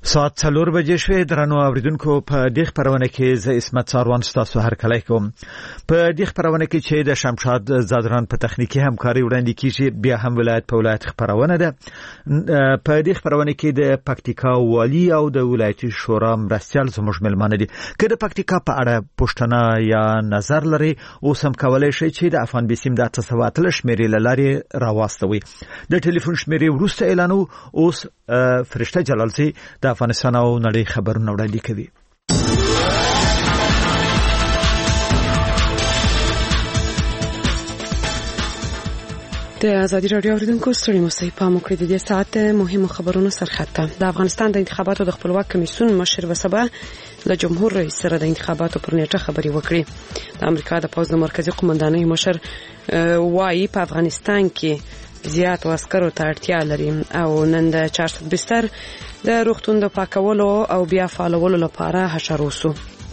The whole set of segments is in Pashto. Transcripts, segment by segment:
ساعت 4 بجې شوې. درنو اوریدونکو، په دې خبرونه کې زه اسمت ساروان ستاسو هرکلی کوم. په دې خبرونه کې چې د شمشاد زادران په تخنیکی همکاري وړاندې کیږي، بیا هم ولایت په ولایت خبرونه ده. په دې خبرونه کې د پکتیکا والی او د ولایتي شورا مرستیال زموږ ملمانه دي. که د پکتیکا په اړه پوښتنه یا نظر لري، اوس هم کولای شئ چې د افغان بیسیم د 8 شمیرې له لارې راواستوي. د ټلیفون شمیرې وروسته اعلانو. اوس فرشته جلالزی د افغانستان او نړۍ خبرونه وړاندې کوي. د ازادي راډیو اوریدونکو ستړي مسئ په موکړه د دې ساعت مهمو خبرونو سرخطه. د افغانستان د انتخاباتو د خپلواک کمیسیون مشر وسبا له جمهور رئیس سره د انتخاباتو پر نیټه خبري وکړي. د امریکا د پوځ د مرکزی قومندانۍ مشر وايي په افغانستان کې زیات عسکرو ته اړتیا لري او نن د 400 بستر د روغتون د پاکولو او بیا فعالولو لپاره حشر وسو.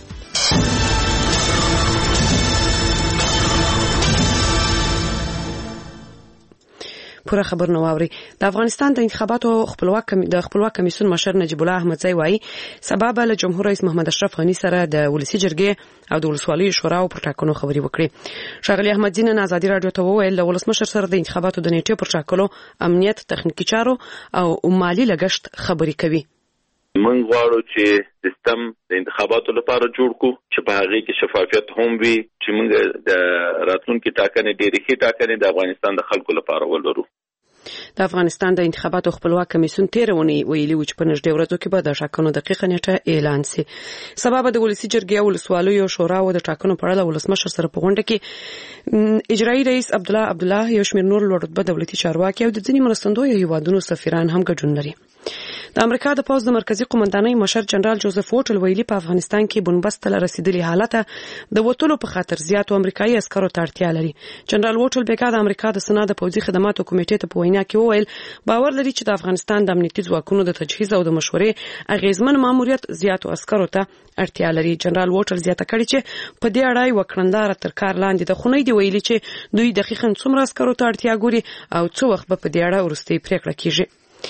پوره خبر نو اوري. د افغانستان د انتخاباتو خپلواک کمیسیون مشر نجیب الله احمدزی وایي سبب له جمهور رئیس محمد اشرف غنی سره د ولسی جرګې او د ولسوالۍ شورا او پروتاکونو خبري وکړي. ښاغلي احمدزی نن ازادي رادیو ته وویل د ولسمشر سره د انتخاباتو د نیټې پر ټاکلو، امنیت، تخنیکی چارو او مالی لګښت خبري کوي. من غواړو چې سیستم د انتخاباتو لپاره جوړ کو چې په هغه کې شفافیت هم وي، چې موږ د راتلونکو ټاکنې ډېرې ښې ټاکنې د افغانستان د خلکو لپاره ولرو. د افغانستان د انتخاباتو خپلواک کمیسیون تیرونی ویلي و چې په نږدې ورځو کې به د ټاکنو دقیقه نیټه اعلان شي. سبب د ولسی جرګې او ولسوالیو شورا او د ټاکنو په اړه ولسمشر سره په غونډه کې اجرایی رئیس عبدالله یو شمېر نور لوړ رتبه دولتي چارواکي او د ځینې مرستندویو هیوادونو سفیران هم ګډون لري. د امریکا د پوځ د مرکزی قومندانۍ مشر جنرال جوزف ووټل ویلي په افغانستان کې بنبست ته رسیدلي حالت د وټلو په خاطر زیاتو امریکایي عسکرو ته اړتیا لري. جنرال ووټل بیګا د امریکا د سنا د پوځي خدماتو کمیټې ته په وینا کې وویل باور لري چې د افغانستان د امنیتي ځواکونو د تجهیز او د مشورې اغیزمن ماموریت زیاتو عسکرو ته اړتیا لري. جنرال ووټل زیاته کړي چې په دې اړه یو کړندار تر کار لاندې د خونې دی ویلي چې دوی دقیقاً څومره عسکرو ته اړتیا ګوري او څو وخت به په دې اړه ورستي پریکړه کیږي.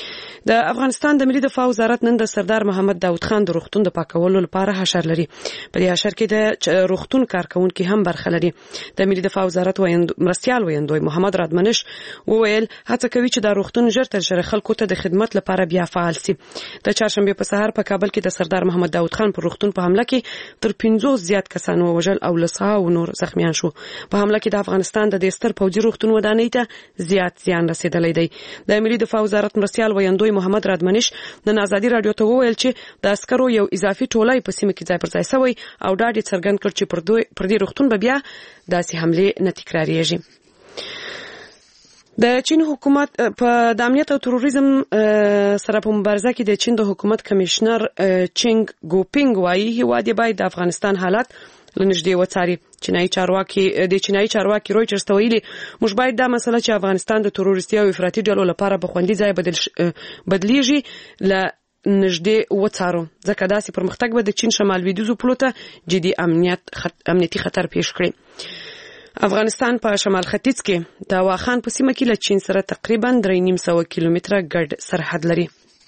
د افغانستان د ملي دفاع وزارت نن د سردار محمد داود خان د روغتون د پاکولو لپاره حشر لري. په دې حشر کې د روغتون کارکونکو هم برخه لري. د ملي دفاع وزارت مرستیال ویندوی محمد رادمنش وویل هڅه کوي چې د روغتون ژر تر ژره خلکو ته د خدمت لپاره بیا فعال شي. د چهارشنبه په سهار په کابل کې د سردار محمد داود خان پر روغتون په حمله کې تر 50 زیات کسان وژل او لسا او نور زخمیان شو. په حمله کې د افغانستان د ستر پوځي روغتون ودانۍ ته زیات زیان رسیدلی دی. د ملي دفاع وزارت مرستیال ویندوی محمد رادمنش د ازادي رادیو ته وویل چې د عسکرو یو اضافي ټولۍ په سیمه کې ځای پر ځای شوی او ډاډ څرګند کړ چې پر دې روغتون به بیا داسې حمله نه تکراریږي. د چین حکومت په د امنیت او تروریزم سره په مبارزه کې د چین د حکومت کمشنر چینګ ګوپینګ وایي هیواد باید د افغانستان حالات لنږدې وڅاري. چینایي چارواکي رویټرز ته ویلي موږ باید دا مسله چې افغانستان د تروریستي او افراطي ډلو لپاره په خوندي ځای بدلیږي له نږدې وڅارو، ځکه داسې پرمختګ به د چین شمال لویدیځو پولو ته جدي امنیتي خطر پیښ کړي. افغانستان په شمال ختیځ کې د واخان په سیمه کې له چین سره تقریبا 3.5 کیلومتره ګډ سرحد لري.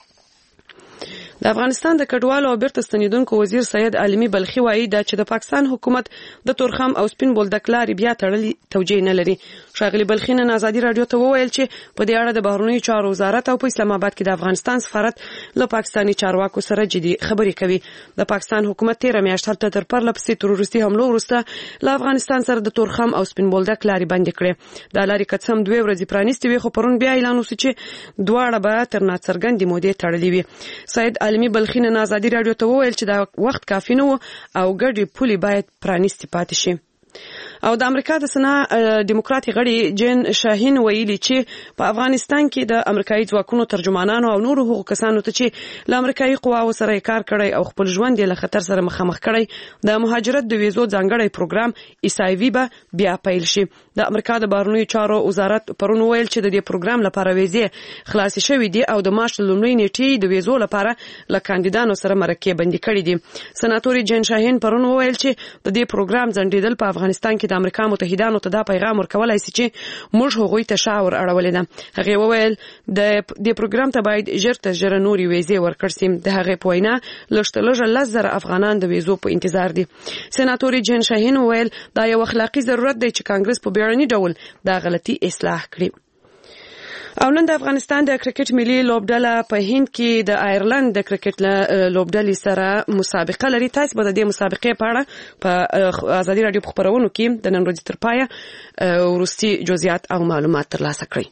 د افغانستان د کډوالو او بیرته ستنیدونکو وزیر سید عالمي بلخي وایي چې د پاکستان حکومت د تورخم او سپین بولدک لارې بیا تړلې توجیه نه لري. ښاغلي بلخي نن ازادي رادیو ته وویل چې په دې اړه د بهرنیو چارو وزارت او په اسلام آباد کې د افغانستان سفارت له پاکستاني چارواکو سره جدي خبرې کوي. د پاکستان حکومت 13 میاشتې تر پرله پسې تروریستي حملو وروسته له افغانستان سره د تورخم او سپین بولدک لارې بندې کړې. د لارې قسم 2 ورځې پرانیستې وي، خو پرون بیا اعلان وشو چې دواړه به تر ناڅرګندې مودې تړلې وي. سید عالمي بلخي نن ازادي رادیو ته وویل چې دا وخت کافي نه و او ګډې پولې باید پرانیستې پاتې شي. او د امریکا د سنا ډیموکراټي غړي جین شاهین ویلي چې په افغانستان کې د امریکایي ځواکونو ترجمانانو او نورو حقوقي کسانو ته چې له امریکایي قواو سره کار کړی او خپل ژوند یې له خطر سره مخامخ کړی د مهاجرت د ویزو ځانګړی پروګرام ایسایوي به بیا پیل شي. د امریکا د بهرنیو چارو وزارت پرون ویل چې د دې پروګرام لپاره ویزې خلاص شوې دي او د مارچ لومړۍ نیټې د ویزو لپاره له کاندیدانو سره مرکه بندي کړې دي. سناتور جین شاهین پرون ویل چې د دې پروګرام ځنډیدل په افغانستان کې د امریکا متحدانو ته دا پیغام ورکولای شي چې موږ هغوی ته شاور اړولې ده. هغه وویل د دې پروګرام ته باید ژر تر ژره نوري ویزې ورکړل شي. د هغه په وینا لږ 10,000 افغانان د ویزو په انتظار دي. سېناتور جین شاهین وویل دا یو اخلاقی ضرورت دی چې کانګرس په بیړني ډول دا غلطي اصلاح کړي. او نن د افغانستان د کرکټ ملي لوبډله په هند کې د آیرلند د کرکټ لوبډلې سره مسابقه لري. تاسو به د دې مسابقې په اړه په ازادي رادیو په خبرونو کې د نن ورځې تر پایه وروستي جزئیات او معلومات ترلاسه کړئ.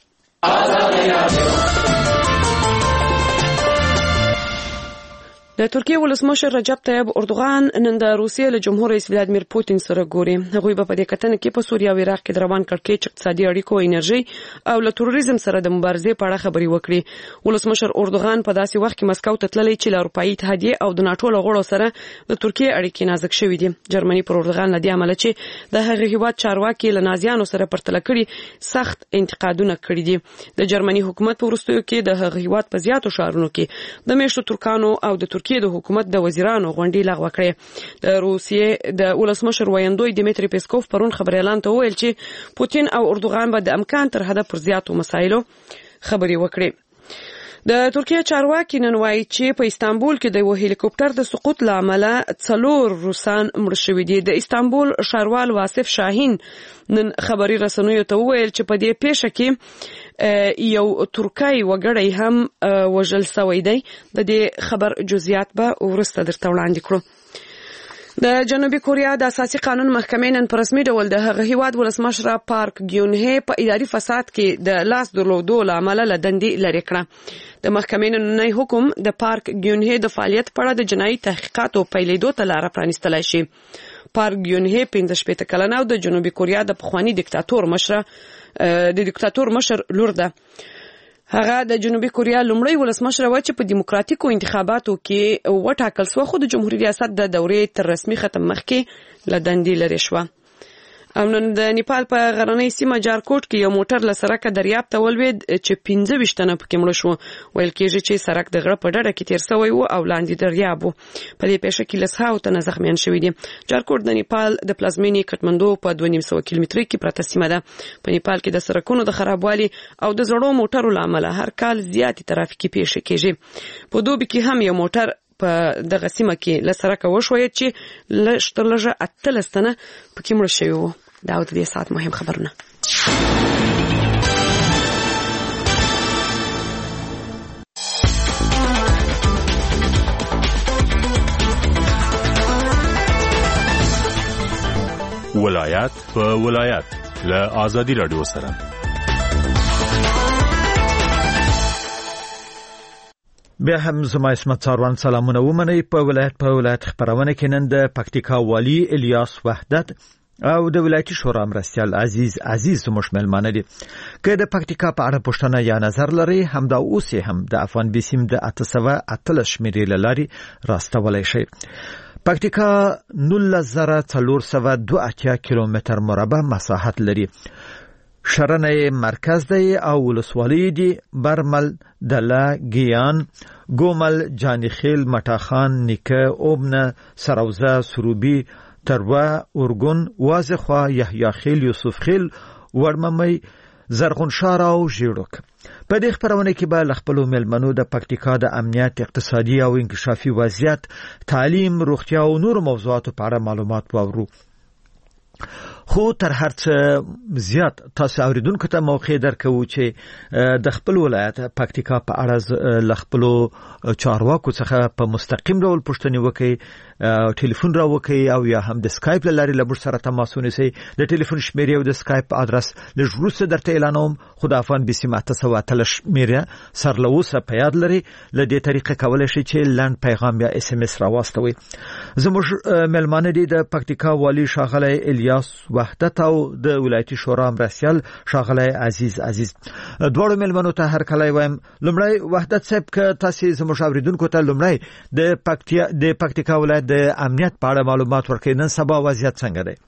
د ترکیه ولسمشر رجب طیب اردوغان نن د روسیې له جمهور رئیس ولادیمیر پوتین سره ګوري. هغوی به په دې کتنه کې په سوریه او عراق کې د روان کړکېچ اقتصادي اړیکو، انرژي او له تروریزم سره د مبارزې په اړه خبرې وکړي. ولسمشر اردوغان په داسې وخت کې مسکو ته تللی چې له اروپایي اتحادیې او د ناټو له غړو سره د ترکیه اړیکې نازک شوې دي. جرمني پر اردوغان لدی عمله چې د هغه هیواد چارواکي له نازیانو سره پرتله کړي سخت انتقادونه کړي دي. د جرمني حکومت په وروستیو کې د هغه هیواد په زیاتو ښارونو کې د میشتو ترکانو او د ترکیه د حکومت د وزیرانو غونډې لغوه کړې. د روسیې د ولسمشر ویاندوی دیمیتری پیسکوف پرون خبري اعلان ته وویل چې پوتین او اردوغان به د امکان تر حده پر زیاتو مسایلو خبري وکړي. د ترکیه چارواکي نن وایي چې په استانبول کې د یو هلیکوپټر د سقوط لامل 4 روسان مړ شوي دي. د استانبول ښاروال واصف شاهین نن خبري رسنیو ته وویل چې په دې پیښه کې یو ترکای وګړی هم وژل شوی دی. د دې خبر جزئیات به ورسته درته وړاندې کړو. د جنوبي کوریا د اساسي قانون محکمې نن په رسمي ډول د هغه هیواد ولسمشر پارک ګیون-هې په اداري فساد کې د لاس درلودو لامل له دندې لرې کړه. د محکمې نننی حکم د پارک ګیون-هې د فعالیت په اړه د جنایي تحقیقاتو پیلېدو ته لاره پرانیستلی شي. پارک ګیون-هې 65 کلنه او د جنوبي کوریا د پخواني دیکتاتور مشر لور ده. هغه د جنوبي کوریا لومړی ولسمشر و چې په دیموکراتیکو انتخاباتو کې وټاکل شو، خو د جمهوریت ریاست د دورې تر رسمي ختم مخکې له دندې لرې شوه. او نن د نیپال په غرنۍ سیمه جارکوټ کې یو موټر له سړکه دریاب ته ولوېد چې 15 تنه پکې مړه شو. ویل کېږي چې سړک د غره په ډډه کې تیر شوی و او لاندې دریاب و. په دې پیښه کې 100 تنه زخمیان شوي دي. جارکوټ د نیپال د پلازمینې کټمنډو په 200 کیلومترۍ کې پرته سیمه ده. په نیپال کې د سړکونو د خرابوالي او د زړو موټرو لامل هر کال زیاتې ترافیکي پیښې کېږي. په دوبي کې هم یو موټر په دغه سیمه کې له سړکه وښویېد چې لږ 18 تنه پکې مړه شوي وو. دا د دې ساعت مهم خبرونه. ولایت په ولایت له آزادي رادیو سره. بیا هم زما اسمت څاروان سلامونه ومنئ. په ولایت خبرونه کې نن د پکتیکا والی الیاس وحدت او د ولایتي شورا مرستیال عزیز زموږ مېلمانه دي. که د پکتیکا په اړه پوښتنه یا نظر لري، همدا اوس هم د افغان بیسیم د 813 شمیرې له لارې راستولی شئ. پکتیکا 19482 کیلومتر مربع مساحت لري. شرنه مرکز دی او ولسوالی دی برمل، دله، گیان، گومل، جانیخیل، مټاخان، نیکه، اوبنه، سروزه، سروبی، تروه، ارگون، وازخوا، یحیی خیل، یوسف خیل، ورممی، زرغونشار او ژیړوک. په دې خبرونه کې به له خپلو مېلمنو د پکتیکا د امنیت، اقتصادي او انکشافي وضعیت، تعلیم، روغتیا او نور موضوعاتو په اړه معلومات واورو. خو تر هر څه زیات تاسو اوریدونکو ته موقع درکوو چې د خپل ولایت پکتیکا په اړه له خپلو چارواکو څخه په مستقیم ډول پوښتنې وکړئ، ټلیفون را وکړئ او یا هم د سکایپ له لارې له موږ سره تماس ونیسئ. د ټلیفون شمیرې او د سکایپ ادرس لږ وروسته درته اعلانوم، خو د افغان بیسیم 813 شمیره سر له اوسه په یاد لري. له دې طریقې کولی شئ چې لنډ پیغام یا SMS راواستوئ. زموږ مېلمانه دي د پکتیکا والی ښاغلی الیاس وحدت او د ولایتي شورا مرستیال ښاغلی عزیز. دواړو مېلمنو ته هرکلی وایم. لومړی وحدت صاحب، که تاسې زموږ اوریدونکو ته لومړی د پکتیکا ولایت د امنیت په اړه معلومات ورکړئ. نن سبا وضعیت څنګه دی؟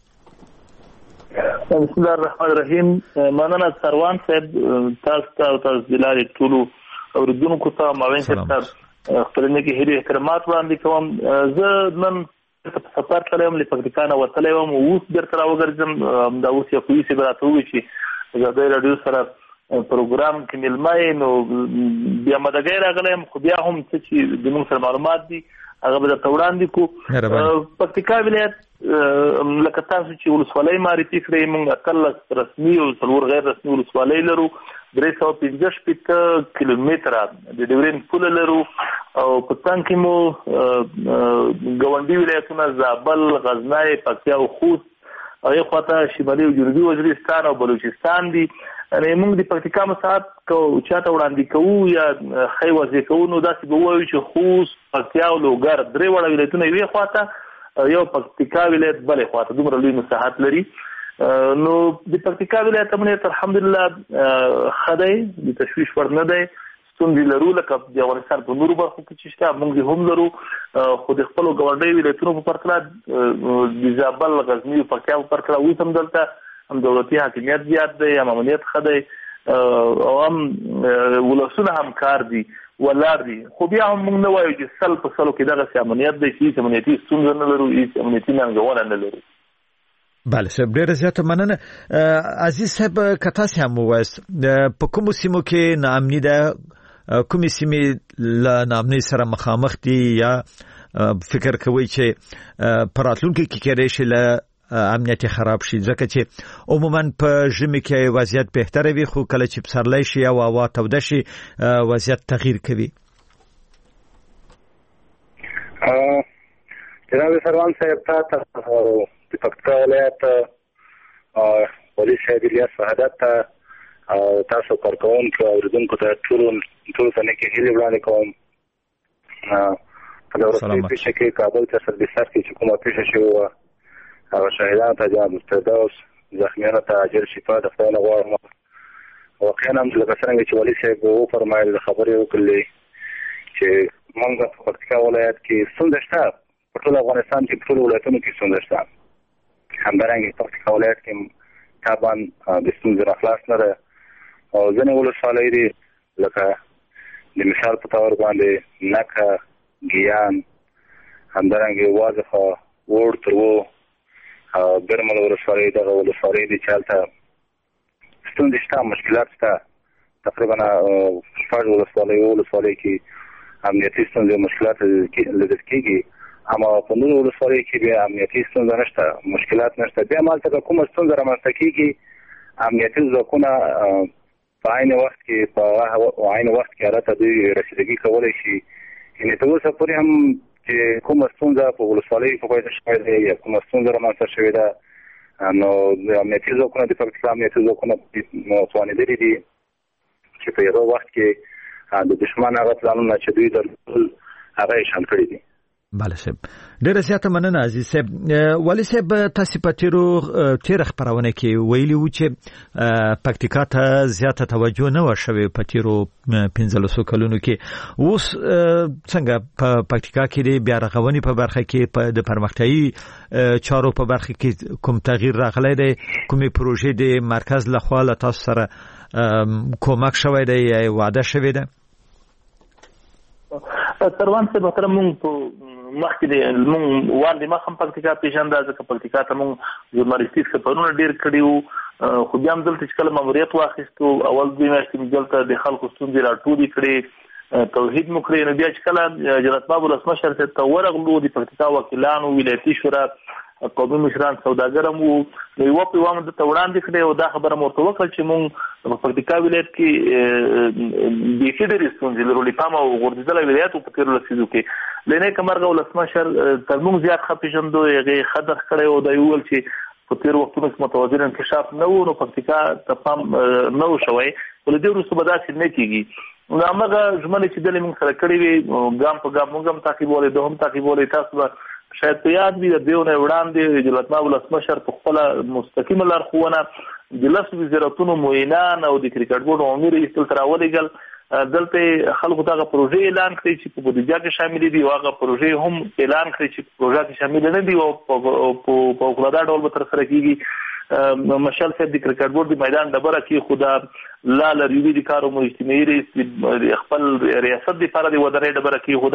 بسم الله الرحمن الرحیم. مننه سروان صاحب، تاسو ته او تاسو د لارې ټولو اوریدونکو ته ماوین صاحب خپلنه کې هیله احترامات وړاندې کوم. زه نن سفر تلم لپکتیکا نه وتلم او اوس بیرته راوګرځم دا اوس یو کوي چې براته وی چې زه د رادیو سره پروګرام کې ملمای نو بیا مدګای راغلم خو بیا هم چې د موږ سره معلومات دي هغه به د وړاندې کو پکتیکا ولایت لکه تاسو چې ولسوالۍ معرفي کړئ موږ اتل رسمي او څلور غیر رسمي ولسوالۍ لرو 315 کیلومتره د ډیورین پول لرو او په څنګ کې مو ګاونډي ولایتونه زابل غزنی پکتیا او خوست او یو خواته شمالي او جنوبي وزیرستان او بلوچستان دي یعنی موږ د پکتیکا مساحت کو چاته وړاندې کوو یا خی وځي کوو نو داسې به وایو چې خوست پکتیا او لوګر درې وړه ولایتونه یوې خواته یو پکتیکا ولایت بلې خواته دومره لوی مساحت لري نو د پکتیکا ولایت امنیت الحمدلله خدای د تشویش ور نه دی ستونزې لرو لکه د افغانستان په نورو برخو کې چې شته موږ هم لرو خو د خپلو ګاونډیو ولایتونو په پرتله د زابل غزني او پکتیا په پرتله اوس هم دلته هم دولتي حاکمیت زیات دی هم امنیت ښه دی او هم ولسونه همکار دي ولاړ دي خو بیا هم موږ نه وایو چې سل په سلو کې دغسې امنیت دی چې هېڅ امنیتي ستونزه نه لرو هېڅ امنیتي ننګونه نه لرو بله صاحب ډیره زیاته مننه عزیز صاحب که تاسې هم ووایاست په کومو سیمو کې ناامني ده کومې سیمې له ناامنۍ سره مخامخ دي یا فکر کوئ چې په راتلونکي کې کېدای شي له امنیت خراب شي ځکه چې عموما په ژمي کې وضعیت بهتره وي خو کله چې پسرلی شي او هوا توده شي وضعیت تغییر کوي جناب سروان صاحب ته د پکتیکا ولایت والي صاحب الیاس وحدت ته او تاسو کارکوونکو او اوریدونکو ته ټولو ته نیکې هیلې وړاندې کوم په دغه وروستۍ پیښه کې کابل ته سربسر کې چې کومه پیښه شوې وه هغه شهیدانو ته جناب مستردوس زخمیانو ته عاجل شفا د خدای نه غواړم واقعا هم لکه څرنګه چې والي صاحب وفرمایل د خبرې وکړلې چې موږ په پکتیکا ولایت کې ستونزه شته په ټول افغانستان کې په ټولو ولایتونو کې ستونزه شته همدارنګه پکتیکا ولایت کې طبعا د ستونزې نه خلاص نه ده او ځینې ولسوالۍ دي لکه د مثال په طور باندې نکه ګیان همدارنګه وازخه وړ ترو برمل ولسوالۍ دغه ولسوالۍ دي چې هلته ستونزې شته مشکلات شته تقریبا شپږ ولسوالۍ کې امنیتي ستونزې او مشکلات لیدل کېږي اما په نورو ولسوالیو کې بیا امنیتي ستونزه نشته مشکلات نشته بیا مالته کومه ستونزه رامنځته کېږي امنیتي ځواکونه په عین وخت کې هلته دوی رسیدګي کولی شي یعنې تر اوسه پورې هم چې کومه ستونزه په ولسوالیو کې پیدا شوې ده یا کومه ستونزه رامنځته شوې ده نو د امنیتي ځواکونه د پکتیکا امنیتي ځواکونه توانېدلي دي چې په یو وخت کې د دښمن هغه پلانونه چې دوی درلودل هغه یې شنډ کړي دي بله صاحب ډیره زیاته مننه عزیز صاحب والي صاحب تاسو په تیر خبرونه کې ویلي وو چې پکتیکا ته زیاته توجه نه و شوې په تیرو 15 کلونو کې اوس څنګه په پکتیکا کې بیا رغونې په برخه کې د پرمختیايي چارو په برخه کې کوم تغییر راغلی دی کومې پروژې د مرکز لخوا له تاسو سره کومک شوی دی یا وعده شوی دی سروان صاحب محترم مونږ په مخکې د مونږ وړاندې مخ هم پکتیکا پیژنده ځکه پکتیکا ته مونږ ژورنالیستیک سفرونه ډېر کړي وو خو بیا هم دلته چې کله ماموریت واخیستو اول 2 میاشتې مې دلته د خلکو ستونزې راټولې کړې توحید مو کړی نو بیا چې کله جلالت باب ولسمشر ته ورغلو د پکتیکا وکیلانو ولایتي شورا قومي مشران سوداګر هم وو نو یوه په یوه دلته وړاندې کړې او دا خبره مو ورته وکړل چې مونږ په پکتیکا ولایت کې بیخي ډېرې ستونزې لرو له پامه وغورځېدلی ولایت په تېرو لسیزو کې له نیکه مرغه ولسمشر تر موږ زیات ښه پېژندو هغې ښه درک کړی و دا یې وویل چې په تېرو وختونو کې متوازن انکشاف نه و نو پکتیکا ته پام نه و شوی خو له دې وروسته به داسې نه کېږي نو همغه ژمنې چې دلې موږ سره کړې وې ګام په ګام موږ هم تعقیبولی ده هم تعقیبولی تاسو به شاید په یاد وي د دې نه وړاندې جلالت باب ولسمشر په خپله مستقیمه لارښوونه د 10 وزارتونو معینان او د کرکټ بورډ عمومي رئیس دلته راولېږل دلته خلکو دغه پروژې اعلان کړي چې په بودیجه کې شاملې دي او هغه پروژې هم اعلان کړي چې په پروژه کې شامل نه دي او په فوق‌العاده ډول به ترسره کېږي مشال صاحب د کرکټ بورډ د میدان ډبره کې خو د لا لریوي د کار او اجتماعي رئیس خپل ریاست لپاره د ودانۍ ډبره کې خو د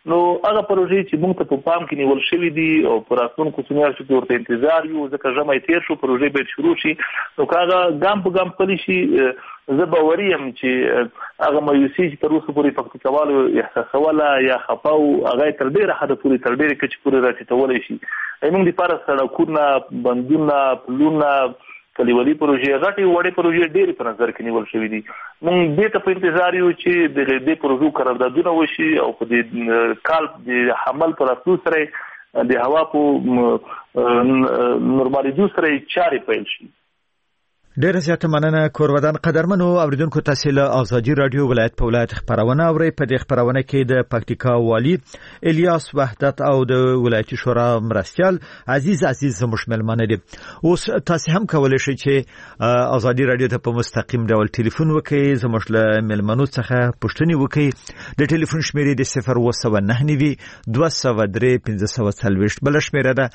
نو هغه پروژې چې موږ ته په پام کې نیول شوې دي او پر راتلونکو سیمیارو کې ورته انتظار یو ځکه ژمي تیر شو پروژې به شروع شي نو هغه ګام په ګام پلی شي زه باوري یم چې هغه مایوسي چې تر اوسه پورې پکتیکاوالو احساسوله یا خپاو هغه تر ډیره حد پورې تر ډیره کچ پورې راټیټولی شي موږ لپاره سړکونه بندونه پلونه کلیوالي پروژې غټي وړې پروژې ډېرې په نظر کې نیول شوې دي موږ دې ته په انتظار یو چې د دې پروژو قراردادونه وشي او په دې کال د حمل پر اساس سره د هوا په نورمالېدو سره چارې پیل شي ډیره زیاته مننه کورودان قدرمنو اوریدونکو تاسو له ازادي رادیو ولایت په ولایت خبرونه اوري په دې خبرونه کې د پکتیکا والی الیاس وحدت او د ولایتي شورا مرستيال عزیز مشملمانه دي اوس تاسو هم کولای شئ چې ازادي رادیو ته په مستقیم ډول ټلیفون وکړئ زموږ له ملمنو څخه پوښتنه وکړئ د ټلیفون شمیرې د 019 203 1540 بل شمیره ده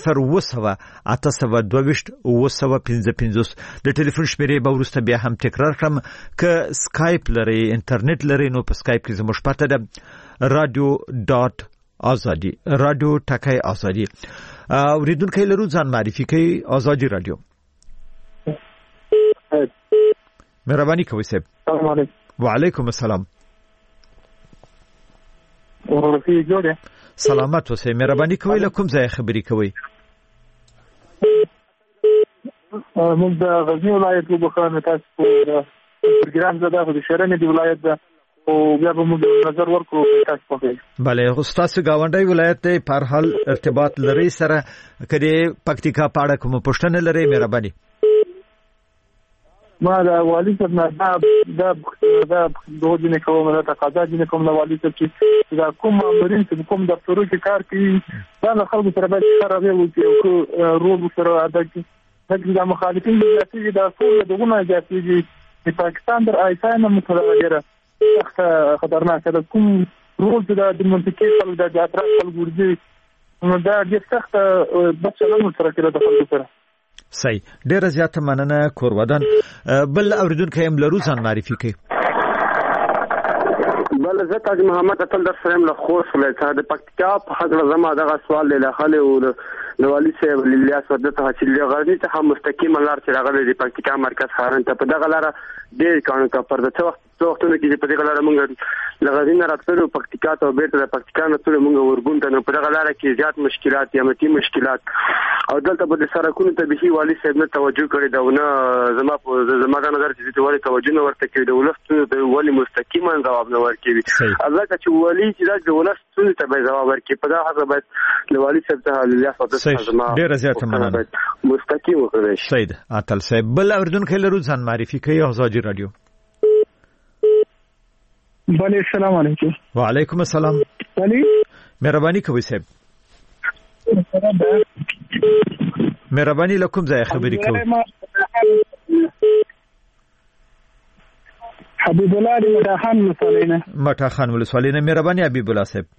020 د ټلیفون شمیرې به ورسته بیا هم تکرار کړم ک سکایپ لري انټرنیټ لري نو په سکایپ کې زموږ پته ده radio.azadi radio ټکای ازادي اوریدونکو لرو ځان معرفي کوي ازادي رادیو مهرباني کوئ صاحب السلام علیکم وعلیکم السلام ورته جوړه سلامات اوسئ مهرباني کوئ له کوم ځای خبرې کوئ موږ د غزنی ولایت وبخانه تاسو په پروګرام زده د شهرنې دی ولایت ده او بیا به موږ نظر ورکړو تاسو په بله تاسو گاونډي ولایت ته په هر حال ارتباط لري سره کدي پکتیکا پاړه کوم پښتنه لري مهرباني ما د والی صاحب نه دا دوه کوم نه تقاضا دي کوم نه والی صاحب چې دا کوم مامورین چې کوم دفترو کې کار کوي دا خلکو سره به سره وي او رول سره ادا کوي د مخالفین سیاسي د ټول دغه سیاسي د پاکستان در آیسان متغیره سخت خطرناک ده کوم رول د منطقي خلک د اطراف خلک ورځي نو دا د سخت بچلانو سره کې د خلکو سره صحیح ډیره زیاته مننه کورودان بل اوریدونکو هم لرو ځان معرفي کوي بل زه تاج محمد اتل در سره له خوش ولایت د پکتیکا په حضرت زما دغه سوال له خاله او د والی صاحب الیاس وحدت حاصل غرنی ته مستقیم لار چې راغلی د پکتیکا مرکز خارن ته په دغه لار ډېر قانون کا پر د څو وختونو کې په دغه لار موږ لغزین راتلو پکتیکا ته بیرته د پکتیکا نه ټول موږ ورګون ته په دغه لار کې زیات مشکلات یا متي مشکلات او دلته په سرکونو ته به والی صاحب نه توجه کړی دا نه زما د نظر چې والی توجه نه ورته کوي د ولست د والی مستقیما جواب نه ورکوي ځکه چې والی چې د ولست ته به جواب ورکړي په دا حساب باید د والی صاحب ته الیاس وحدت ډیره زیاته مننه مستقیم وکړئ سید اتل صاحب بل اوریدونکو لرو ځان معرفي کوي ازادي رادیو بله السلام علیکم وعلیکم السلام بله مهرباني کوئ صاحب مهرباني لکم ځای خبرې کوئ حبیب الله دی مټاخان ولسوالینه مټاخان ولسوالینه مهرباني حبیب الله صاحب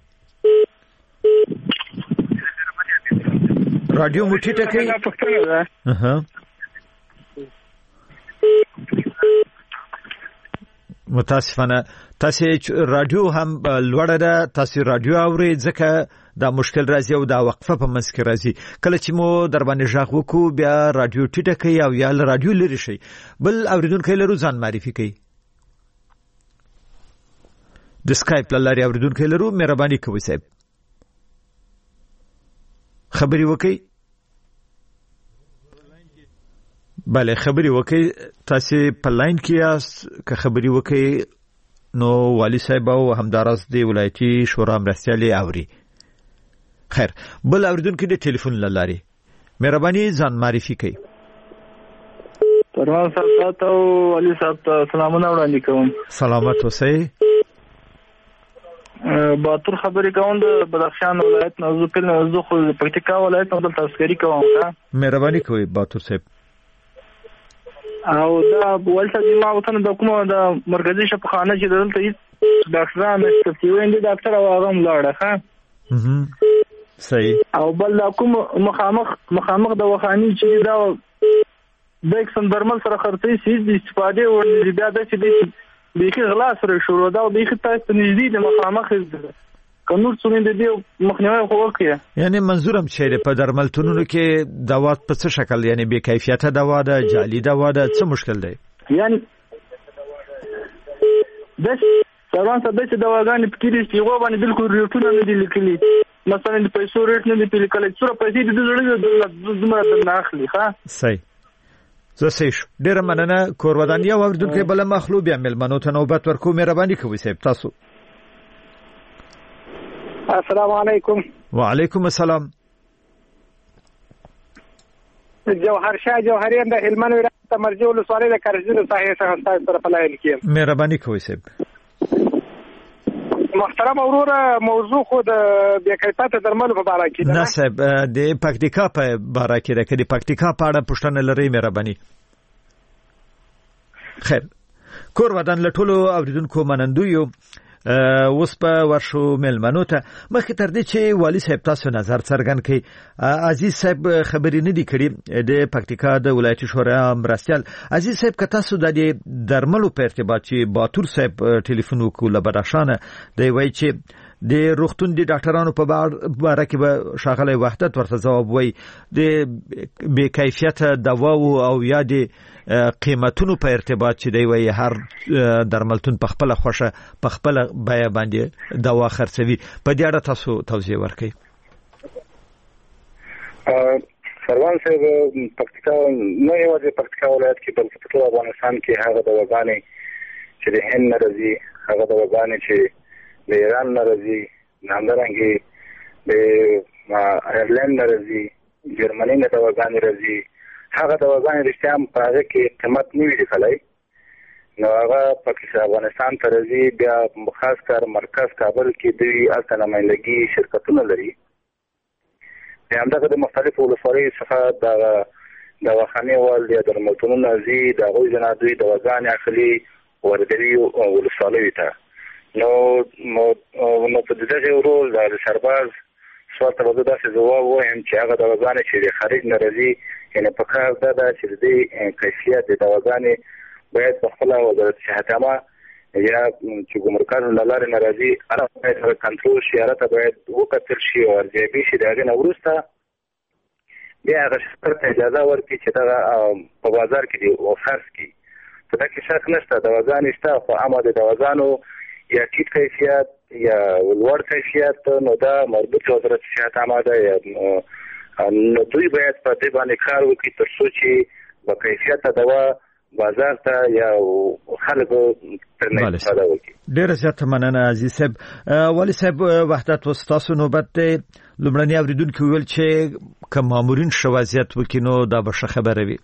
رادیو موټی ټکي متاسفانه تاسو رادیو هم لوړه ده تاسو رادیو اوري ځکه دا مشکل راځي او دا وقفه په منځ کې راځي کله چې مو در باندې ژغ وکړو بیا رادیو ټیټه کوي او یا رادیو لري شي بل اوریدونکو لرو ځان معرفي کوي د سکایپ لاري اوریدونکو لرو مهرباني کوئ صاحب خبري وکي بله خبري وکي تاسو په لاین کې یاست که خبري وکي نو والی صاحب او همدارس دی ولایتي شورا مرستيالي اوري خیر بل اوریدونکو د ټلیفون لاري مهرباني ځان معرفي کوي پروان صاحب ته والی صاحب ته سلامونه وړاندې کوم سلامات اوسئ باتور خبرې کوم د بدخشان ولایت نه زه په نوزو خو پکتیکا ولایت نه د تذکری کوم مهرباني کوئ باتور صاحب او دا ولته ما وطن د کومه د مرکزی شفاخانه چې دلته ډاکټران استفیوین دي ډاکټر او هغه ملاړه ها صحیح او بل دا کوم مخامخ د وخانی چې دا د اکسن درمل سره خرڅي سیس د استفاده ور بیا د چې بیخي غلا سره شروع دا بیخي تاسو نږدې د مخامخ نور څومره د دې مخنیوي وکړي. یعنی منظورم چې په درملتونونو کې دوا په څه شکل یعنی بې کیفیته دوا ده جعلي دوا ده څه مشکل دی؟ یعنی د سروان څه د دواګانې پکې چې هغه باندې بالکل ریټونه نه دي لیکلي. مثلا د پیسو ریټ نه دی لیکل څوره پیسې د زړه د نه اخلي. ښه صحیح زه شو ډیره مننه کورودان یو اوردونکو بل مخلوب یا ملمنو ته نوبت ورکو مهرباني کوئ صاحب تاسو. السلام علیکم. وعلیکم السلام. جوهر شاه جوهریان د هلمند ولایت مرجو ولسوالۍ د کرجون ساحې څخه تاسو سره په لاین کې مهرباني کوئ صاحب. محترم وروره موضوع خو د بیاکیفیته درملو په اړه کې نه صاحب د پکتیکا په اړه کې ده کدي پکتیکا په اړه پوښتنه لري مهرباني. خیر کور ودان لټولو اوریدونکو منندو یو اوس په ورشو ملمنو ته مخکې تر دې چې والی صاحب تاسو نظر څرګند کړي. عزیز صاحب خبرې نه دي کړي د پکتیکا د ولایتي شورا مرستیال. عزیز صاحب که تاسو د درملو په ارتباط چې باتور صاحب ټلیفون وکړو له بدخشان دی وایي چې د روغتون د ډاکټرانو په اړه کې به شاغله وحدت ورته جواب وایي د بې کیفیته دوا او یا د قیمتونو په ارتباط چې دی وایي هر درملتون په خپل خوښه په خپل بیه باندې دوا خرڅوي. په دې اړه تاسو توضیح ورکړئ. سروان صاحب پکتیکا نه یوازې پکتیکا ولایت کې بلکې په ټول افغانستان کې هغه دواګانې چې د هند نه راځي هغه دواګانې چې د ایران نه راځي همدارنګې د آیرلند نه راځي جرمني نه دواګانې راځي هغه دواګانې رښتیا هم په هغه کې قیمت نه وي لیکلی نو هغه پکې افغانستان ته راځي بیا خاص کار مرکز کابل کې دوی هلته نمایندګي شرکتونه لري بیا همدغه د مختلفو ولسوالیو څخه دغه دواخانې وال یا درملتونونه ځي د هغوی نه دوی دواګانې اخلي وردوي ولسوالیو ته نو په دغه ورول د سرباز سوال ته به داسې ځواب وایم چې هغه دواګانې چې د خارج نه راځي یعنې په کار دا ده چې د دې کیفیت د دواګانې باید په خپله وزارت صحتعامه یا چې ګمرکانو له لارې نه راځي هغه باید کنټرول شي هغه ته باید وکتل شي او ارزیابي شي د هغې نه وروسته بیا هغه شرکت ته اجازه ورکړي چې دغه په بازار کې دي خرڅ کړي په دې کې شک نشته دواګانې شته خو اما د دواګانو یا ټیټ کیفیت یا لوړ کیفیت نو دا مربوط وزارت صحتعامه ده نو دوی باید په دې باندې کار وکړي تر څو چې با کیفیته دوا بازار ته یا خلکو ترنه استفاده وکړي. ډېره زیاته مننه عزیز صاحب. والی صاحب وحدت ستاسو نوبت دی. لومړني اوریدونکي ویل چې که مامورین ښه وضعیت وکړي نو دا به ښه خبره وي.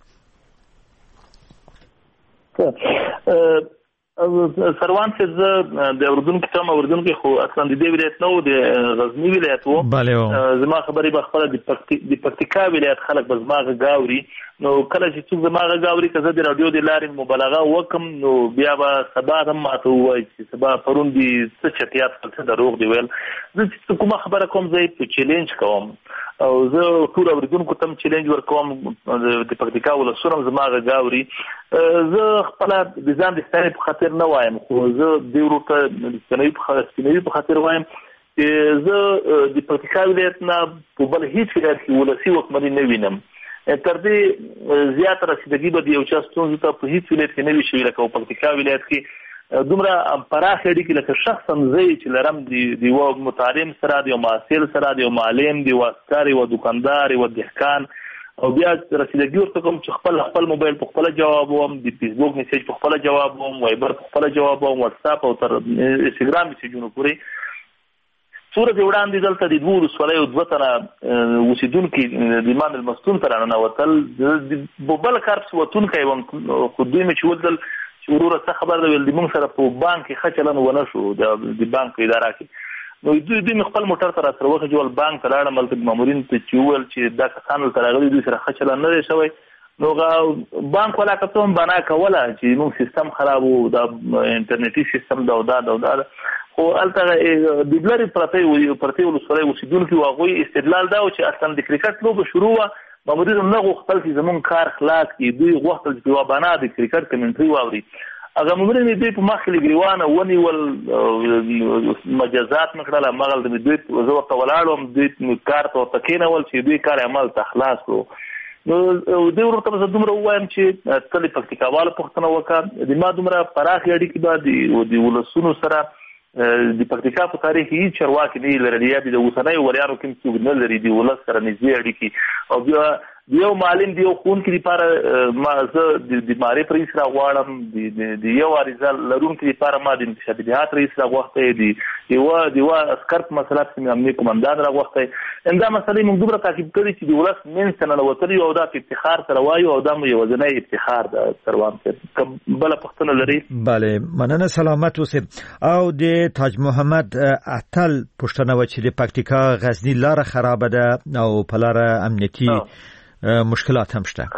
سروان چې زه د اوردونکو ته اوردونکو خو اصلا د دې ولایت نو د غزنی ولایت وو زما خبرې به خپل د پکتیکا ولایت خلک به زما غاوري نو کله چې څوک زما غاوري که زه د رادیو د لارې مبالغه وکم نو بیا به سبا هم ماته وایي چې سبا پرون دي څه چټیات څه دروغ دی ویل زه چې کومه خبره کوم زه په چیلنج کوم او زه ټول اوریدونکو ته چیلنج ورکوم د پکتیکا ولسونو زما غاوري زه خپل د ځان د ستنې په خاطر نه وایم خو زه د ورته د ستنې په خاطر وایم چې زه د پکتیکا ولایت نه په بل هیڅ ولایت کې ولسی وکمني نه وینم تر دې زیات رسیدګي به یو چا ستونزو ته په هیڅ ولایت کې نه وي شوی لکه په پکتیکا ولایت کې دومره پراخ اړیکې لکه شخصا زه چې لرم د یو متعلم سره د یو محصل سره د یو معلم د یو عسکر یو دکاندار یو دهقان او بیا رسیدګي ورته کوم چې خپل موبایل په خپل جواب وم د فیسبوک میسج په خپل جواب وم وایبر په خپل جواب وم واتس اپ او تر انستګرام میسجونو پورې صورت وړاندې دلته د دوه ولسوالیو دوه تنه اوسیدونکي د ایمان المستون تر نه وتل د بل کار څه وتونکي وم خو دوی مې چې ودل چې وروره څه خبر ده ویل د موږ سره په بانک کې ښه چلن ونه شو د بانک اداره کې نو دوی خپل موټر ته راسره وخېږول بانک ته لاړم هلته مامورین ته چې وویل چې دا کسان دلته راغلي دوی سره ښه چلن نه دی شوی نو بانک والا کته هم بنا کوله چې موږ سیستم خراب و دا انټرنیټي سیستم دا خو هلته د لرې پرتې ولسوالۍ اوسېدونکي وو هغوی استدلال دا و چې اصلا د کرکټ لوبه شروع وه مامورینو نه غوښتل چې زموږ کار خلاص کړي دوی غوښتل چې یوه بنا د کرکټ کمنټري واوري هغه ممرین دوی په مخ کې ګریوانه ونی ول مجازات نکړه مغل دوی زه ورته ولاړم دوی کار ته تکینول چې دوی کار عمل تخلاص کړو. نو دوی ورته زه دومره وایم چې تل پکتیکاواله پښتنه وکړه د ما دومره پراخ اړیکې به د ولسونو سره د پکتیکا په تاریخ هیڅ چرواکي نه لري یا د اوسنۍ وریانو کې څوک نه لري د ولس سره نږدې اړیکې او بیا یو معلم دی خون کې لپاره ما زه د ماري پریس را غواړم د یو اړیزه لرونکو لپاره ما د انتشابيات رئیس را غوښته دی یو اسکرت مسله چې امنیت کمانډان را غوښته انده مسله موږ دومره تعقیب کړی چې د ولس منځ ته نه وتلی او دا په افتخار سره وایو او دا یو ځنې افتخار ده سروان کې بل پښتون لري. bale مننه سلامت اوسه او د تاج محمد اتل پښتنه و چې د پکتیکا غزنی لار خراب ده او په لار امنیتي مشکلات هم شته.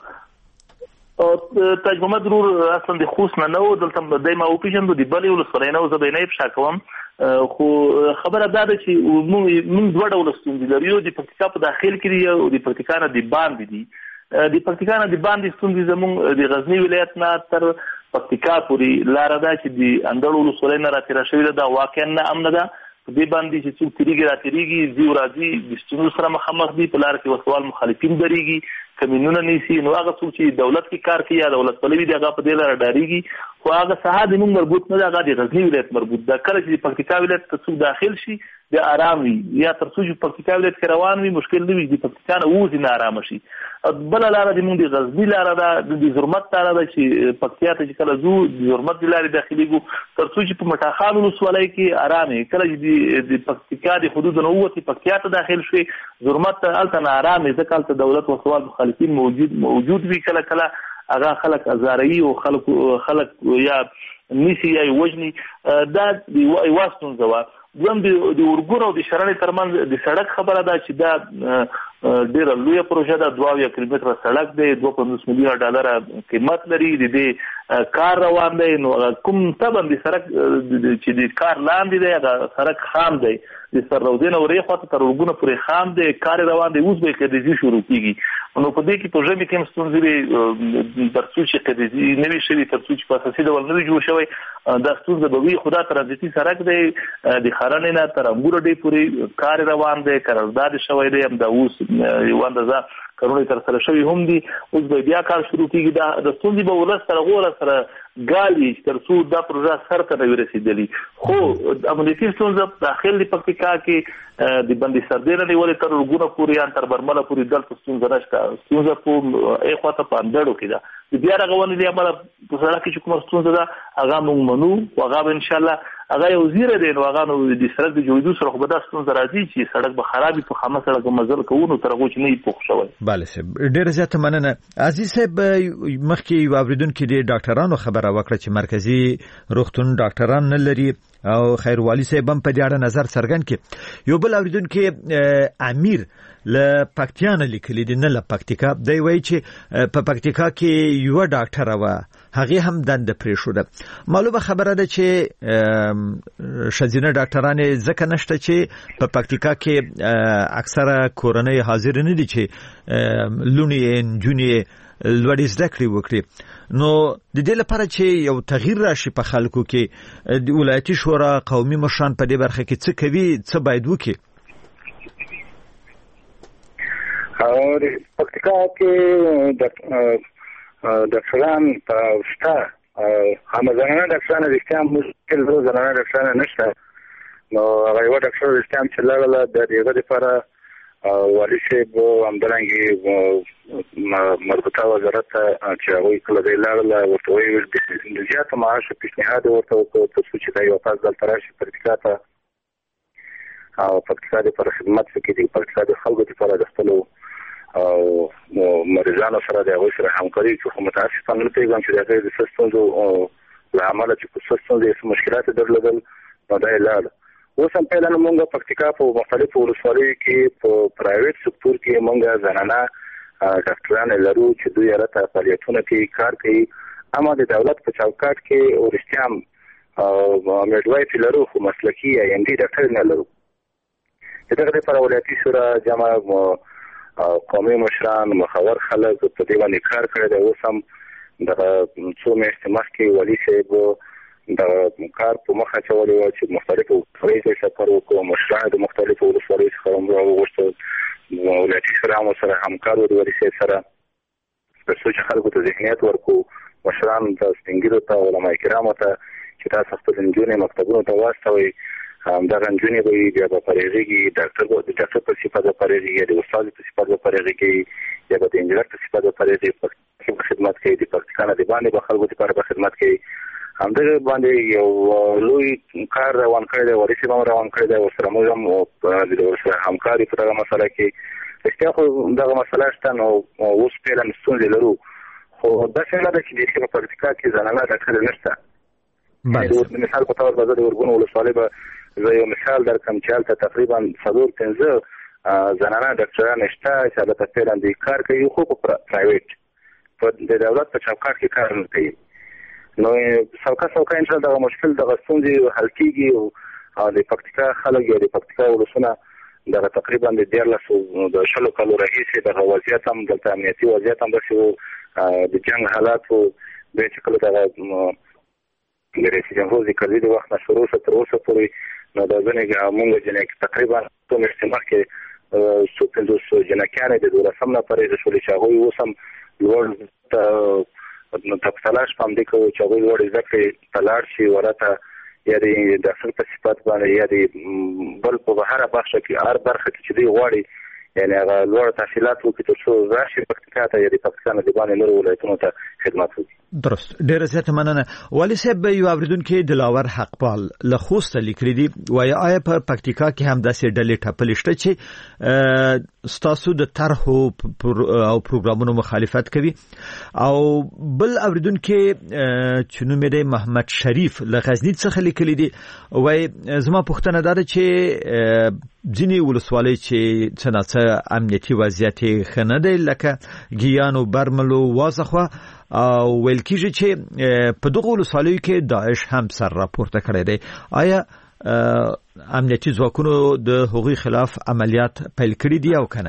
او تاج محمد رور اصلا د خوست نه نو دلته دایمه او پیژندو د بلې ولسوالۍ نه زه به نه افشا کوم خو خبره دا ده چې موږ دوه ډول ستونزې لرو د پکتیکا په داخل کې او د پکتیکا نه د باندې دي د پکتیکا نه د باندې ستونزې زموږ د غزنی ولایت نه تر پکتیکا پورې لار ده چې د اندړ ولسوالۍ نه راتېره شوې ده واقعا نه امن ده دې باندې چې څوک تیریږي راتېریږي زیو راځي د ستونزو سره مخامخ دي په لار کې وسوال مخالفین درېږي کمینونه نیسي نو هغه څوک چې دولت کې کار کوي یا دولت پلوي دی هغه په دې لار ډاریږي خو هغه ساحه د موږ مربوط نه ده هغه د غزنی ولایت مربوط ده کله چې پکتیکا ولایت ته څوک داخل شي د آرام وي یا تر څو چې پکتیکا ولایت کې روان وي مشکل نه وي د پکتیکا نه وځي نه آرام شي بل لار د موږ د غزنی لار ده د زرمت لار ده چې پکتیا ته چې کله زو د زرمت لارې داخليږي تر څو چې په مټاخان ولسوالۍ کې آرام کله چې د پکتیکا د حدود نه وځي پکتیا ته داخل شي زرمت الته نه آرام ځکه الته دولت او سوال مخالفین موجود وی کله کله هغه خلک ازاري او خلک یا نسی یا وجني دا دی واسطون زوا دوم د ورګور او د شرنې ترمن د سړک خبره ده چې دا ډیره لویه پروژه ده 2 کیلومتره سړک دی 2.5 میلیون ډالر قیمت لري د دې کار روان دی نو کوم تبن د سړک چې د کار لاندې دی دا سړک خام دی د سرودین او ریخه تر ورګونه پورې خام دی کار روان دی اوس به کېږي شروع کیږي نو په دې کې پروژه کې کوم ستونزې ترڅو چې کېږي نوې شوی ترڅو چې په اساسي ډول نوې جوړ شوی دا ستونزه به وي خدا ترانزیتي سړک دی د خارنې نه تر انګور دی پورې کار روان دی قرارداد شوی دی هم دا اوس یو اندازه کارونه تر سره شوی هم دي اوس به بیا کار شروع کیږي دا د ستونزې به ولستر غوړه سره ګالي تر څو دا پروژه سره ته ورسېدلی خو امنیتي ستونزه داخل د پکتیکا کې د بندي سردینه نیولې تر ورګونه پورې ان تر برمله پورې دلته ستونزه نشته ستونزه په اخواته پاندړو کې ده د بیا راغونې دی عمل په سره کې چې کومه ستونزه ده هغه موږ منو او هغه ان شاء الله هغه یو زیره دی نو هغه نو د سړک د جوړېدو سره خو به دا ستونزه راځي چې سړک به خرابي په خامه سړک مزل کوو تر هغه چې نه پوښ شوی. bale صاحب ډیر زیاته مننه. عزیز صاحب مخکې یو اوریدونکو د ډاکټرانو خبره وکړه چې مرکزی روغتون ډاکټران نه لري او خیروالي صاحب هم په دې اړه نظر څرګند کړي. یو بل اوریدونکو امیر ل پکتیان لیکلي دي نه ل پکتیکا دی وایي چې په پکتیکا کې یو ډاکټر و هغه هم دند پرې شو ده معلومه خبره ده چې شذینه ډاکټران ځکه نشته چې په پکتیکا کې اکثره کورنۍ حاضر نه دي چې لونی انجونی لوړې زده کړې وکړي نو د دې لپاره چې یو تغییر راشي په خلکو کې د ولایتي شورا قومي مشران په دې برخه کې څه کوي څه باید وکړي. اور پکتیکا کې ډاکټران پښتا هم ځانونه ډاکټران رښتیا مشکل ورو ځانونه ډاکټران نشته نو هغه یو ډاکټر رښتیا چې لاله د دې لپاره والی صاحب همدارنګه مربوطه وزارت چې هغه کله د لاله ورته ویل د زیات معاش پیشنهاد ورته په څه چې یو پاس دلته راشي پکتیکا ته او پکتیکا د پر خدمت کې د پکتیکا د خلکو لپاره د خپل او مریضانو سره د هغوی سره همکاري چې متاسفانه نه پیغام چې د هغې د ستونزو له امله چې په ستونزو مشکلات درلودل نو دا یې لاړه اوس هم پیله موږ پکتیکا په مختلفو ولسوالیو کې په پرایویټ سکتور کې موږ زنانه ډاکټران لرو چې دوی هلته فعالیتونه کوي کار کوي اما د دولت په چوکاټ کې وروستیا هم میډوایف لرو خو مسلکي یا ایم ډي ډاکټر نه لرو د دغه لپاره ولایتي شورا جمع قومي مشران مخور خلک په دې باندې کار کړی دی اوس هم دغه څو میاشتې مخکې والي صاحب د کار په مخه چولې و چې مختلفو ولسوالیو سفر وکړو، مشران د مختلفو ولسوالیو څخه هم راوغوښتل، ولایتي شورا سره همکار و د والي صاحب سره تر څو چې خلکو ته ذهنیت ورکړو، مشران ته، سپین ږیرو ته، علما کرامو ته چې تاسو خپل نجونې مکتبونو ته واستوئ، همدغه نجونې به وي، بیا به پرېږېږي، د ډاکټر په صفت به پرېږېږي، یا د استاد په صفت به پرېږېږي، یا به د انجینر په صفت به پرېږېږي، په خدمت کوي، د پکتیکا نه د باندې به خلکو لپاره په خدمت کوي. همدغه باندې یو لوی کار روان کړی دی، والي صاحب هم روان کړی دی، ورسره موږ هم ورسره همکاري په دغه مسله کې. رښتیا خو دغه مسله شته، نو اوس فعلا ستونزې لرو، خو داسې نه ده چې بیخي په پکتیکا کې زنانه ډاکټر نشته. د مثال په طور به زه د ورګون ولسوالۍ به زه یو مثال درکړم چې هلته تقریبا 4-5 زنانه ډاکټران شته چې هلته فعلا دوی کار کوي، خو په پرایویټ د دولت په چوکاټ کې کار نه کوي. نو څوکا انشاءالله دغه مشکل دغه ستونزې حل کېږي او د پکتیکا خلک یا د پکتیکا ولسونه دغه تقریبا د 20 کالو راهیسې دغه وضعیت هم دلته امنیتي وضعیت هم داسې و، د جنګ حالات و، بیا چې کله دغه د رئیس جمهور د کرزي د وخت نه شروع شو تر اوسه پورې، نو د ځینې موږ جنې تقریبا 2 میاشتې مخکې 50 جنکیانې د 12 نه پرېږدي شولې چې هغوی اوس هم لوړ ته تلاش په همدې کوو چې هغوی لوړې زده کړې ته لاړ شي، ورته یا د ډاکټر په صفت باندې یا د بل په هره برخه کې چې دوی غواړي، یعنې هغه لوړ تحصیلات وکړي تر څو راشي پکتیکا ته یا د پکتیکا نه د باندې نورو ولایتونو ته خدمت وکړي. درست، ډېره زیاته مننه. والي صاحب، یو اوریدونکی دلاور حقپال له خوسته لیکلي دي، وایي آیا په پکتیکا کې هم داسې ډلې ټپلې شته چې ستاسو د طرحو او پروګرامونو مخالفت کوي؟ او بل اوریدونکی چې نوم یې محمد شریف له غزني څخه لیکلي دي، وایي زما پوښتنه دا ده چې ځینې ولسوالۍ چې څه ناڅه امنیتي وضعیت یې ښه نه دی، لکه ګیان او برمل او وازخوا، او ویل کېږي چې په دغو ولسوالیو کې داعش هم سر راپورته کړی دی. آیا امنیتي ځواکونو د هغوی خلاف عملیات پیل کړي دي او که نه؟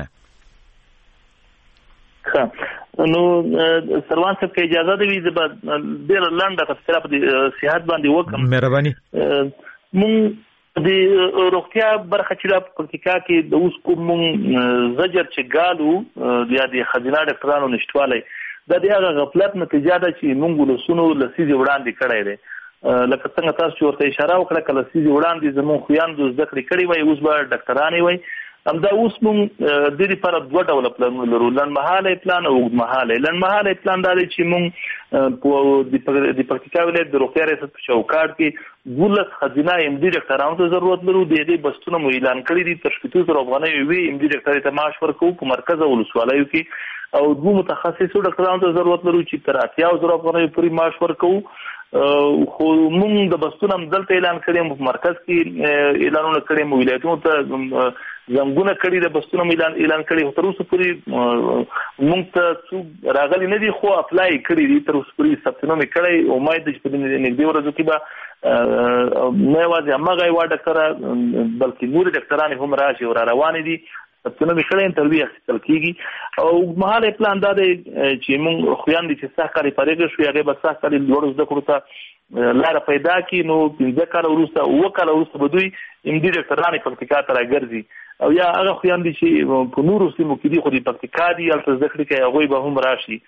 نو سروان صاحب که اجازه ده وي زه به ډېره لنډه تفصیله په دې صحت باندې وکړم. مهرباني. مونږ د روغتیا برخه چې د پکتیکا کې د اوس کوم زجر چې ګالو یا د خزینه ډاکټرانو نشټوالی، دا د هغه غفلت نتیجه ده چې موږ ولسونو له سیزې وړاندې کړی دی. لکه څنګه تاسو چې ورته اشاره وکړه، که له سیزې وړاندې زموږ خویندو زده کړې کړې وای، اوس به ډاکټرانې وای. همدا اوس موږ د دې لپاره 2 ډوله پلانونه لرو، لنډمهالی پلان او اوږدمهالی. لنډمهالی پلان دا دی چې موږ د پکتیکا ولایت د روغتیا ریاست په چوکاټ کې 12 خزینه MD ډاکټرانو ته ضرورت لرو. د هغې بستونه مو اعلان کړي دي، تر 70,000 افغانۍ وي MD ډاکټر ته معاش ورکوو په مرکز او ولسوالیو کې، او 2 متخصصو ډاکټرانو ته ضرورت لرو چې تر 80,000 افغانۍ پورې معاش ورکوو. خو موږ د بستونه هم دلته اعلان کړي، په مرکز کې اعلانونه کړي، ولایتونو ته زنګونه کړي، د بستونه هم اعلان کړي. تر اوسه پورې موږ ته څوک راغلي نه دي، خو اپلای کړي دي، تر اوسه پورې ثبتنام یې کړی. امید ده چې په نږدې ورځو کې به نه یوازې همغه یوه ډاکټره بلکې نورې ډاکټرانې هم راشي او را روانې دي، ثبتنام یې کړی، انټرویو اخیستل کېږي. او اوږدمهالی پلان دا دی چې موږ خویندې چې سخت کالي فارغې شوې، هغې به سخت کالي لوړو زده کړو ته لاره پیدا کړي. نو 15 کاله وروسته 9 کاله وروسته به دوی MD ډاکټرانې پکتیکا ته راګرځي، او یا هغه خویندې چې په نورو سیمو کې دي خو د پکتیکا دي هلته زده کړې کوي، هغوی به هم راشي.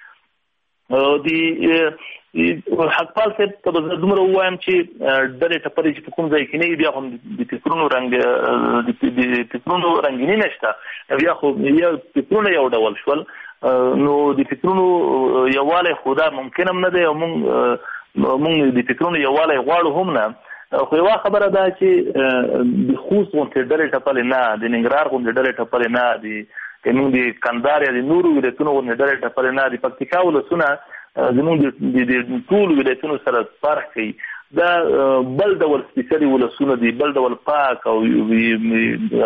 د حقپال صاحب ته به زه دومره ووایم چې ډلې ټپلې چې په کوم ځای کې نه وي، بیا خو د فکرونو رنګیني نشته، بیا خو فکرونه یو ډول شول. نو د فکرونو یووالی خو دا ممکن هم نه دی، او موږ د فکرونو یووالی غواړو هم نه. خو یوه خبره ده چې د خوست غوندې ډلې ټپلې نه، د ننګرهار غوندې ډلې ټپلې نه، د موږ د کندهار یا د نورو ولایتونو غوندې ډلې ټپلې نه. د پکتیکا ولسونه زموږ د ټولو ولایتونو سره فرق کوي. دا بل ډول سپیڅلي ولسونه دي، بل ډول پاک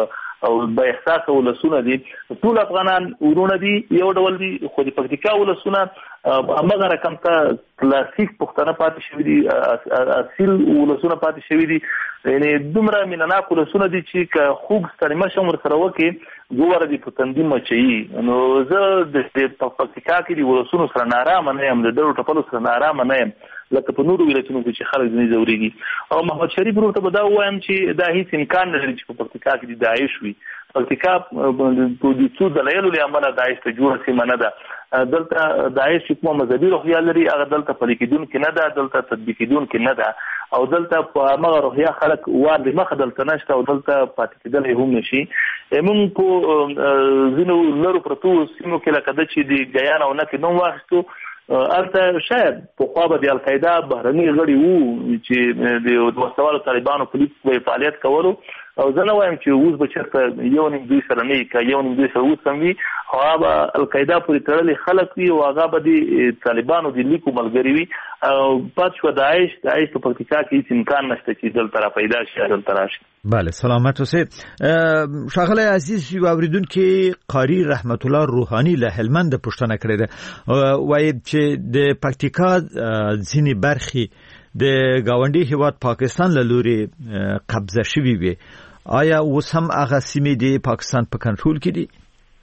او با احساس ولسونه دي ټول افغانان ورونه دي یو ډول دي خو د پکتیکا ولسونه هغه رقم ته کلاسیک پښتنه پاتې شوی دي اصیل ولسونه پاتې شوی دي یعنی دومره مینناک ولسونه دي چې خوب ستړي مشم ورسره وکي ګوره دي په تندې مچي نو زه د پکتیکا کې د ولسونو سره نارامه نه یم د ډېرو ټپلو سره نارامه نه یم لکه په نورو ولایتونو کې چې خلک ځینې ځورېږي او محمد شریف ورته به دا ووایم چې دا هیڅ امکان نه لري چې په پکتیکا کې د داعش وي پکتیکا د څو دلایلو له امله داعش ته جوړه سیمه نه ده دلته داعش کومه مذهبي روحیه لري هغه دلته پلي کېدونکې نه ده دلته تطبیق کېدونکې نه ده او دلته په هغه روحیه خلک وار د مخه دلته نشته او دلته پاتې کېدلی هم نشي موږ په ځینو لرو پرتو سیمو کې لکه ده چې د ګیان او نکې نوم واخیستو البته شاید په خوا به د القاعده بهرني غړي وو چې د وسوالو طالبانو پولیس به فعالیت کولو او زه نه وایم چې اوس به چېرته یو نیم دوی سره نه وي که یو نیم دوی سره اوس هم وي هغه به القاعده پورې تړلي خلک وي او هغه به د طالبانو د لیکو ملګري وي او پاتې شوه داعش په پکتیکا کې هېڅ امکان نشته چې دلته را پیدا شي دلته راشي. بله سلامت اوسئ. ښاغلی عزیز یو اورېدونکي قاري رحمت الله روحاني له هلمند پوښتنه کړې ده وایي چې د پکتیکا ځینې برخې د ګاونډي هیواد پاکستان له لوري قبضه شوي وي آیا اوس هم هغه سیمې د پاکستان په کنټرول کې دي؟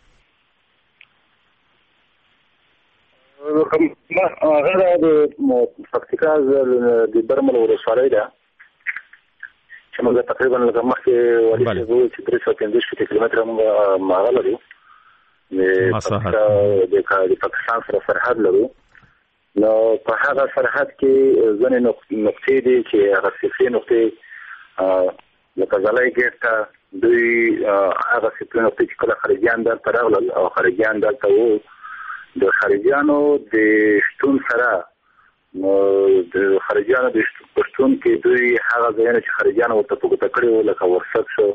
هغه د پکتیکا د برمل ولسوالۍ ده چې موږ تقریبا لږ مخکې والي صاحب وویل چې 350 کیلومتره موږ هغه لرو د پاکستان سره سرحد لرو نو په هغه سرحد کې ځینې نقطې دي چې هغه سیاسي نقطې لکه ځلای ګیټ ته دوی هغه سیاسي نقطې چې کله خارجیان دلته راغلل او خارجیان دلته وو د خارجیانو د شتون سره نو د خارجیانو د شتون کې دوی هغه ځایونه چې خارجیانو ورته په ګوته کړي وو لکه ورسک شو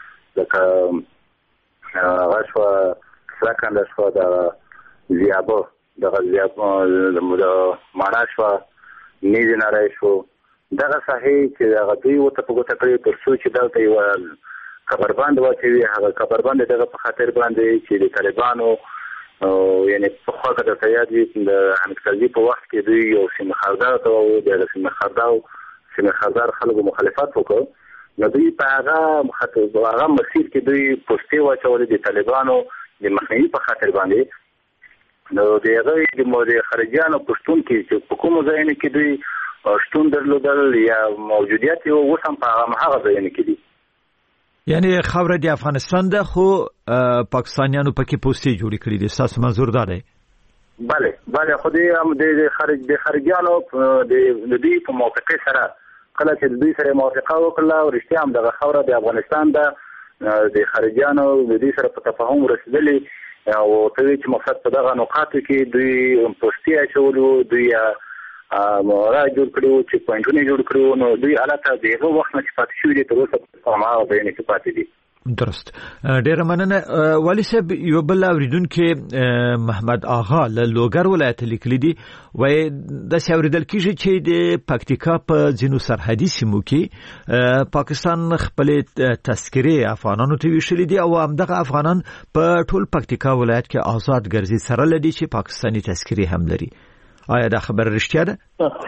لکه هغه شوه سرکنده شوه د زیابه دغه د مانا شوه نیزې نری شو دغه ساحې چې هغه دوی ورته په ګوته کړي تر څو چې دلته یوه کبربند واچوي هغه کبربند دغه په خاطر باندې چې د طالبانو یعنی په خوا که درته یاد وي د حمید کرزي په وخت کې دوی یو سیمه خردار ته وو د سیمه خردار خلکو مخالفت وکړ نو دوی په هغه مسیر کې دوی پوستې واچولې د طالبانو د مخنیوي په خاطر باندې نو د هغه د خارجیانو په شتون کې چې په کومو ځایونو کې دوی شتون درلودل یا موجودیت یې اوس هم په هغه ځایونو کې دي یعنی خاوره د افغانستان ده خو پاکستانیانو پکې پوستې جوړې کړې دي ستاسو منظور دا دی؟ بله خو د خارجیانو د دوی په موافقې سره کله چې دوی سره موافقه وکړله او رښتیا هم دغه خاوره د افغانستان ده د خارجیانو د دوی سره په تفاهم رسېدلي او ته وایي چې مقصد په دغه نقاطو کې دوی پوستې اچولي وو دوی مورا جوړ کړو چې پوینټونه جوړ کړو نو دوی البته دغه وخت نه پاتې شوی دي تر اوسه په هغه ځای کې پاتې دي. درست. ډېر مننه والي صاحب. یو بل اوریدونکو محمد آغا له لوګر ولایت لیکلي دي وایي د اوریدل کیږي چې د پکتیکا په ځینو سرحدي سیمو کې پاکستان خپل تذکرې افغانانو ته ویشلي دي او همدغه افغانان په ټول پکتیکا ولایت کې آزاد ګرځي سره لدی چې پاکستاني تذکرې هم لري. آیا دا خبر رښتیا ده؟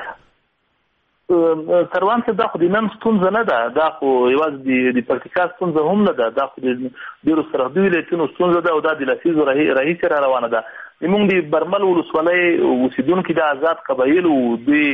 سروان صاحب دا خو د نن ستونزه نه ده دا خو یوازې د پکتیکا ستونزه هم نه ده دا خو د ډېرو سرحدي ولایتونو ستونزه ده او دا د لسیزو راهیسې را روانه ده. زموږ د برمل ولسوالۍ اوسېدونکي د آزاد قبایلو دوی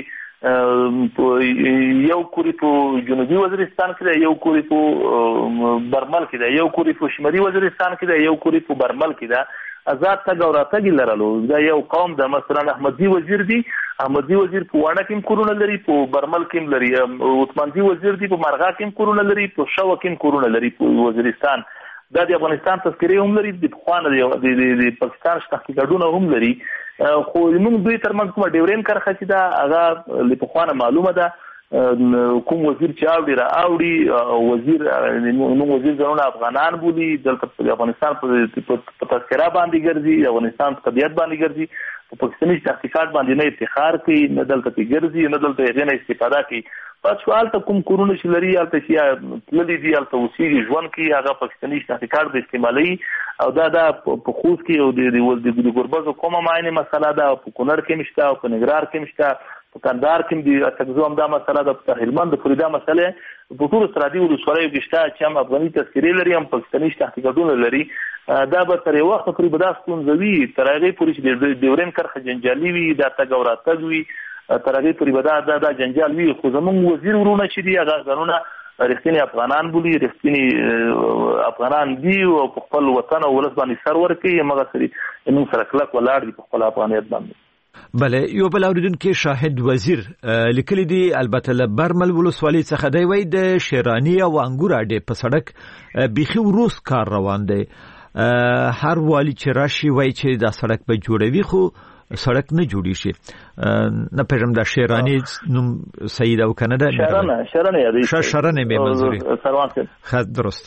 یو کوری په جنوبي وزیرستان کې ده یو کوری په برمل کې ده یو کوری په شمالي وزیرستان کې ده یو کوری په برمل کې ده آزاد تګ او راتګ لرلو دا یو قوم ده. مثلا احمدي وزیر دی احمدي وزیر په واڼه کې کورونه لري په برمل کې لري عثماني وزیر دی په مرغا کې کورونه لري په شاو کې کورونه لري په وزیرستان دا د افغانستان تذکرې هم لري د خوانه د پاکستان تحقیقاتونه هم لري خو موږ دوی ترمنځ کومه ډیورین کرخه چې دا هغه له خوانه معلومه ده کوم وزیر چې اوړي را اوړي وزیر نو وزیر ځونه افغانان بولی دلته په افغانستان په تذکره باندې ګرځي افغانستان په طبيعت باندې ګرځي په پاکستاني تحقیقات باندې نه افتخار کوي نه دلته ګرځي نه دلته غنه استفاده کوي پات شو الته کوم کورونه چې لري الته چې لدی دی الته وسیږي ژوند کې هغه پاکستاني شناختی کارت استعمالي او دا په خوست کې او د ګربز کومه معنی مسله ده په کونړ کې مشته او په نګران کې مشته په کندهار کې د تکزو هم دا مسله ده په هلمند د فریدا مسله په ټول استرادي ولسوالۍ کې شته چې هم افغاني تذکرې لري هم پاکستاني شناختی کارتونه لري دا به تر وخت پورې به دا ستونزوي تر هغه پورې چې د ډیورین کرخه جنجالي وي دا تګ او راتګ وي تر هغه پورې به دا جنجال وي خو زموږ وزیر ورونه چې دي هغه قانون رښتینی افغانان بولي رښتینی افغانان دي او په خپل وطن او ولس باندې سر ورکوي مګر سری موږ سره کلک ولاړ دي په خپل افغانیت باندې بله یو بل اوریدونکو شاهد وزیر لیکلي دي البته له برمل ولسوالۍ څخه دی وای د شیرانی او انګور اډې په سړک بيخي وروس کار روان دی هر والی چې راشي وای چې دا سړک به جوړوي خو سړک نه جوړی شي نه پېژم دا شیرانی نوم سید او کنه شرانه یادی شرانه مې منظوري سروان خاص درست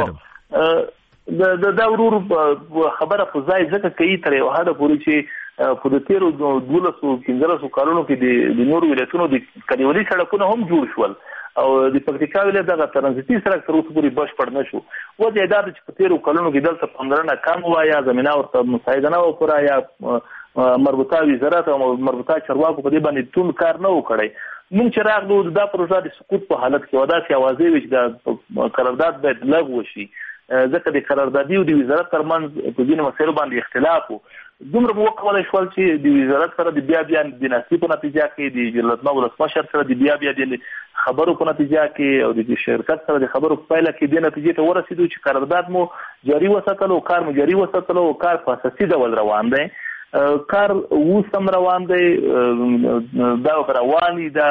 دا ورور خبره په ځای ځکه کوي تر یو حد پورې چې په د 13-15 کالونو کې د نور ولایتونو د کډیولي سړکونه هم جوړ شول او د پکتیکا ولایت دغه ترانزیتي سړک تر اوسه پورې بشپړ نشو وجه دا چې په 13 کالونو کې دلته پاملرنه کم وایا زمينه ورته مساعده نه وکړه یا مربوطه وزارت او مربوطه چارواکو په دې باندې ټول کار نه وکړي موږ چې راغلو دا پروژه د سقوط په حالت کې ودا چې اوازې وچ د قرارداد باید لغوه شي ځکه د قراردادي او د وزارت ترمنځ په ځینو مسایلو باندې اختلاف وو دومره مو کولای شو چې د وزارت سره د بیا د نصیب په نتیجه کې د جلالتمه ولسمشر سره د بیا د خبرو په نتیجه کې او د شرکت سره د خبرو په پایله کې د نتیجې ته ورسېدو چې قرارداد مو جاري وساتلو کار مو جاري وساتلو کار په اساسي ډول روان دی کار وسم روان دی دا رواني دا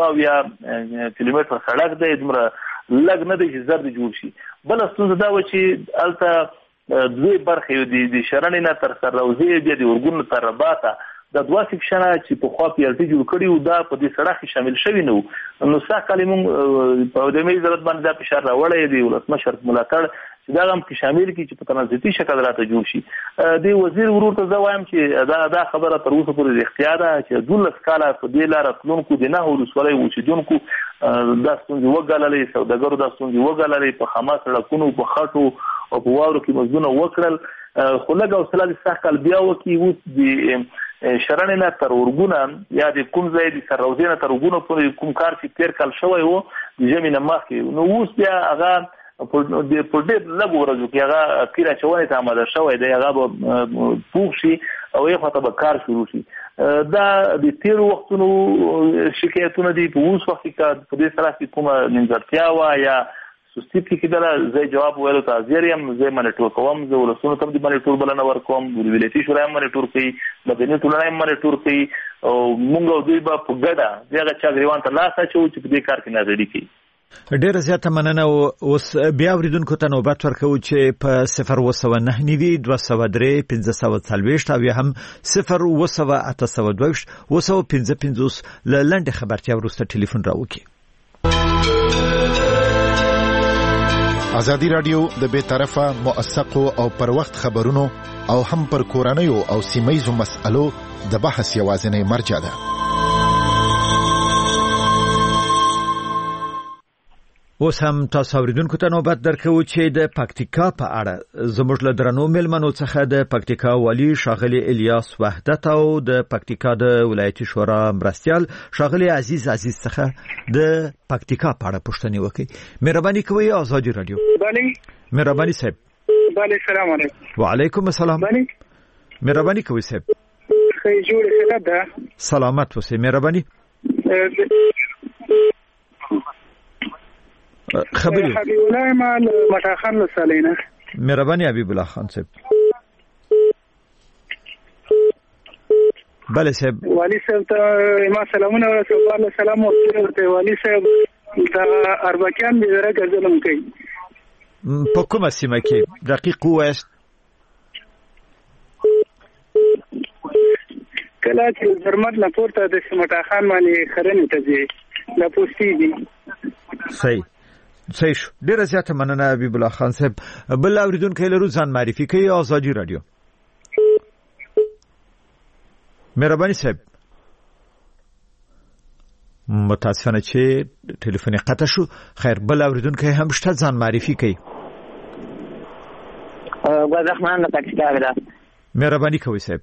2 کیلومتر سړک دی دومره لګ نه دی چې زر دی جوړ شي بل ستونزه دا و چې الته دوی برخه د شرنې نه تر سر روزي د ورګون تر رباطه د 2 سیکشنه چې په خوا پیلټي جوړ کړي او دا په دې سړک شامل شوی نو ساک کلمون په دې مې ضرورت باندې دا فشار راوړی دی ولسمشر ملاتړ چې دا هم کې شامل کی چې په ترانزیتي شکل راته جوړ شي د وزیر ورور ته زوایم چې دا خبره تر اوسه پورې اختیار ده چې 12 کاله په دې لار تلونکو د نه ولسوالۍ اوسیدونکو دا ستونزې وګاللې سوداګرو دا ستونزې وګاللې په خامه سړکونو په خټو او په واورو کې مزدونه وکړل خو لږ حوصله د ساکل بیا وکي و د شرنې نه تر ورګونه یا د کوم ځای د سر روزینه تر ورګونه پورې کوم کار چې تیر کال شوی وو د ژمي نه مخکې نو اوس بیا هغه په دې لږ ورځو کې هغه پیره چوي ته آماده شوی دی هغه به پوښ شي او یو خطه به کار شروع شي دا د تیر وختونو شکایتونه دي په اوس وخت کې په دې سره چې کومه نیمګړتیا وا یا سستی کې کېدل زه جواب ویلو ته حاضر یم زه منیټور کوم زه ولسونو ته د منیټور بلنه ورکوم د ولایتي شورا منیټور کوي مدني ټولنه منیټور کوي او موږ دوی به په ګډه دغه چا غریوان ته لاس اچو چې په دې کار کې نظری کوي ډیره زیاته مننه اوس بیا اوریدونکو ته نوبت ورکو چې په 019 203 1540 او هم 01822 255 لنډه خبرتیا ورسته ټلیفون راوکي ازادي رادیو د بے طرفه موثقو او پر وخت خبرونو او هم پر کورنیو او سیمایزو مسألو د بحث یوازینی مرجع ده اوس هم تاسو اوریدونکو ته نوبت درکو چې د پکتیکا په اړه زموږ له درنو ملمنو څخه د پکتیکا والی شاغلی الیاس وحدت او د پکتیکا د ولایتي شورا مرستيال شاغلی عزیز څخه د پکتیکا په اړه پوښتنه وکړي مهرباني کوئ آزادي رادیو بله مهرباني صاحب بله سلام علیکم وعلیکم السلام بله مهرباني کوئ صاحب خیر جوړ ده سلامت اوسئ مهرباني خبري حبیب الله مال مشاخان لسالینا مهرباني حبیب الله خان صاحب بله صاحب والی صاحب ته ما سلامونه ورسول سلام ورته والی صاحب دا اربکیان دې راګرځلم کوي په کومه سیمه کې دقیق وایست کله چې درمد نه پورته د سمټاخان باندې خرنه ته ځي لا پوسټي دي صحیح ډیره زیاته مننه حبیب الله خان صاحب بل اوریدونکو لرو ځان معرفي کوي آزادي رادیو مهرباني صاحب متاسفانه چې ټلیفون قطع شو. خیر بل اوریدونکو هم شته ځان معرفي کوي. ګلرحمان پاکستان دا مهرباني کوي صاحب.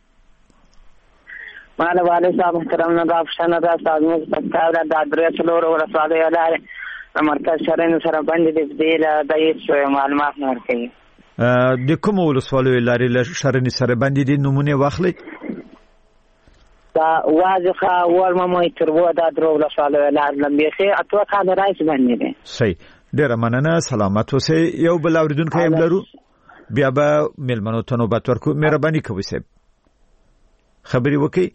مالا والد صاحب محترم نه دا افشانه دا سازمو پاکستان دا درې څلور ورسواله یاله مرکز شرین سره باندې دې د هیڅ معلومات نه ورکړي. د کوم ولسوالۍ لارې له شرین سره باندې د نمونه واخلي دا واضحه ورمه ترو دا درو ولسوالۍ لارې لمبيخه اتو کال راځي باندې. صحیح ډیر مننه سلامات اوسئ. یو بل اوریدونکو هم لرو بیا به ملمنو ته نوبت ورکو. مهرباني کوئ صاحب خبري وکي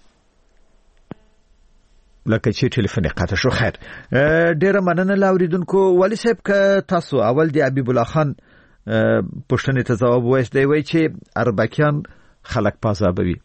لکه چې ټلیفون قطع شو. خیر ډیر مننه لاوریدونکو. ولی صاحب که تاسو اول دی حبیب الله خان پښتنې ته جواب وایي دی وایي چې اربکیان خلک پازابوي.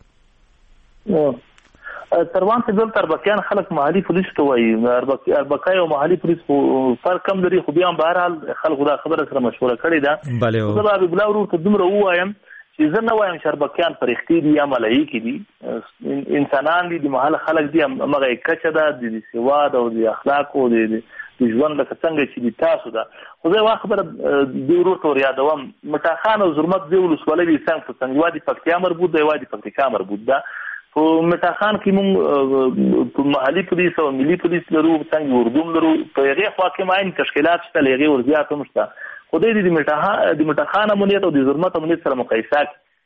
تروان ته دلته اربکیان خلک محلي پولیس ته وایي. اربکای او محلي پولیس فرق کم لري خو بیا هم بهرحال خلکو دا خبره سره مشوره کړې ده. زه به حبیب الله ورور ته دومره ووایم چې زه نه وایم چې اربکیان فرښتې دي یا ملایکې دي. انسانان دي، د محل خلک دي، همغه کچه ده د سواد او د اخلاقو د ژوند لکه څنګه چې د تاسو ده. خو زه یوه خبره دې ورور ته وريادوم. مټاخان او زرمت دې ولسوالۍ دي څنګ په څنګ، یوه د پکتیا مربوط ده، یوه د پکتیکا مربوط ده. په مټاخان کې موږ محلي پولیس او ملي پولیس لرو، څنګه اردوم لرو. په هغې خوا کې معین تشکیلات شته، له هغې ورزیات هم شته. خو دې د مټاخان امنیت او د زرمت امنیت سره مقایسه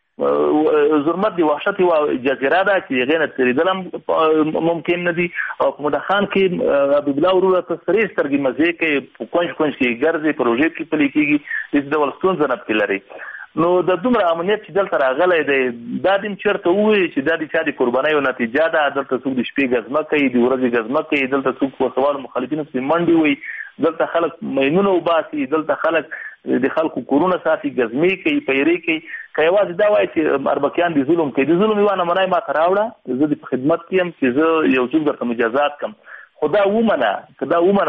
زرمت دی وحشت یو جزیره ده چې هغې نه تېرېدل هم ممکن نه دي. او په مټاخان کې حبیب الله ورور ته سرې سترګې مزې کوي، په کونج کې ګرځي، په روژې کې پلي کېږي، هېڅ ډول ستونزه نه پکې لري. نو د دومره امنیت چې دلته راغلی دی دا دې چېرته ووایي چې دا د چا د قربانیو نتیجه ده. دلته څوک د شپې ګزمه کوي، د ورځې ګزمه کوي، دلته څوک وسوالو مخالفینو پسې منډې وایي، دلته خلک مینونه وباسي، دلته خلک د خلکو کورونه ساتي، ګزمې کوي، پیرې کوي. که یوازې دا وایي چې اربکیان د ظلم کوي، د ظلم یوه نمونه یې ماته راوړه، زه د په خدمت کې یم چې زه یو څوک درته مجازات کړم. خو دا ومنه که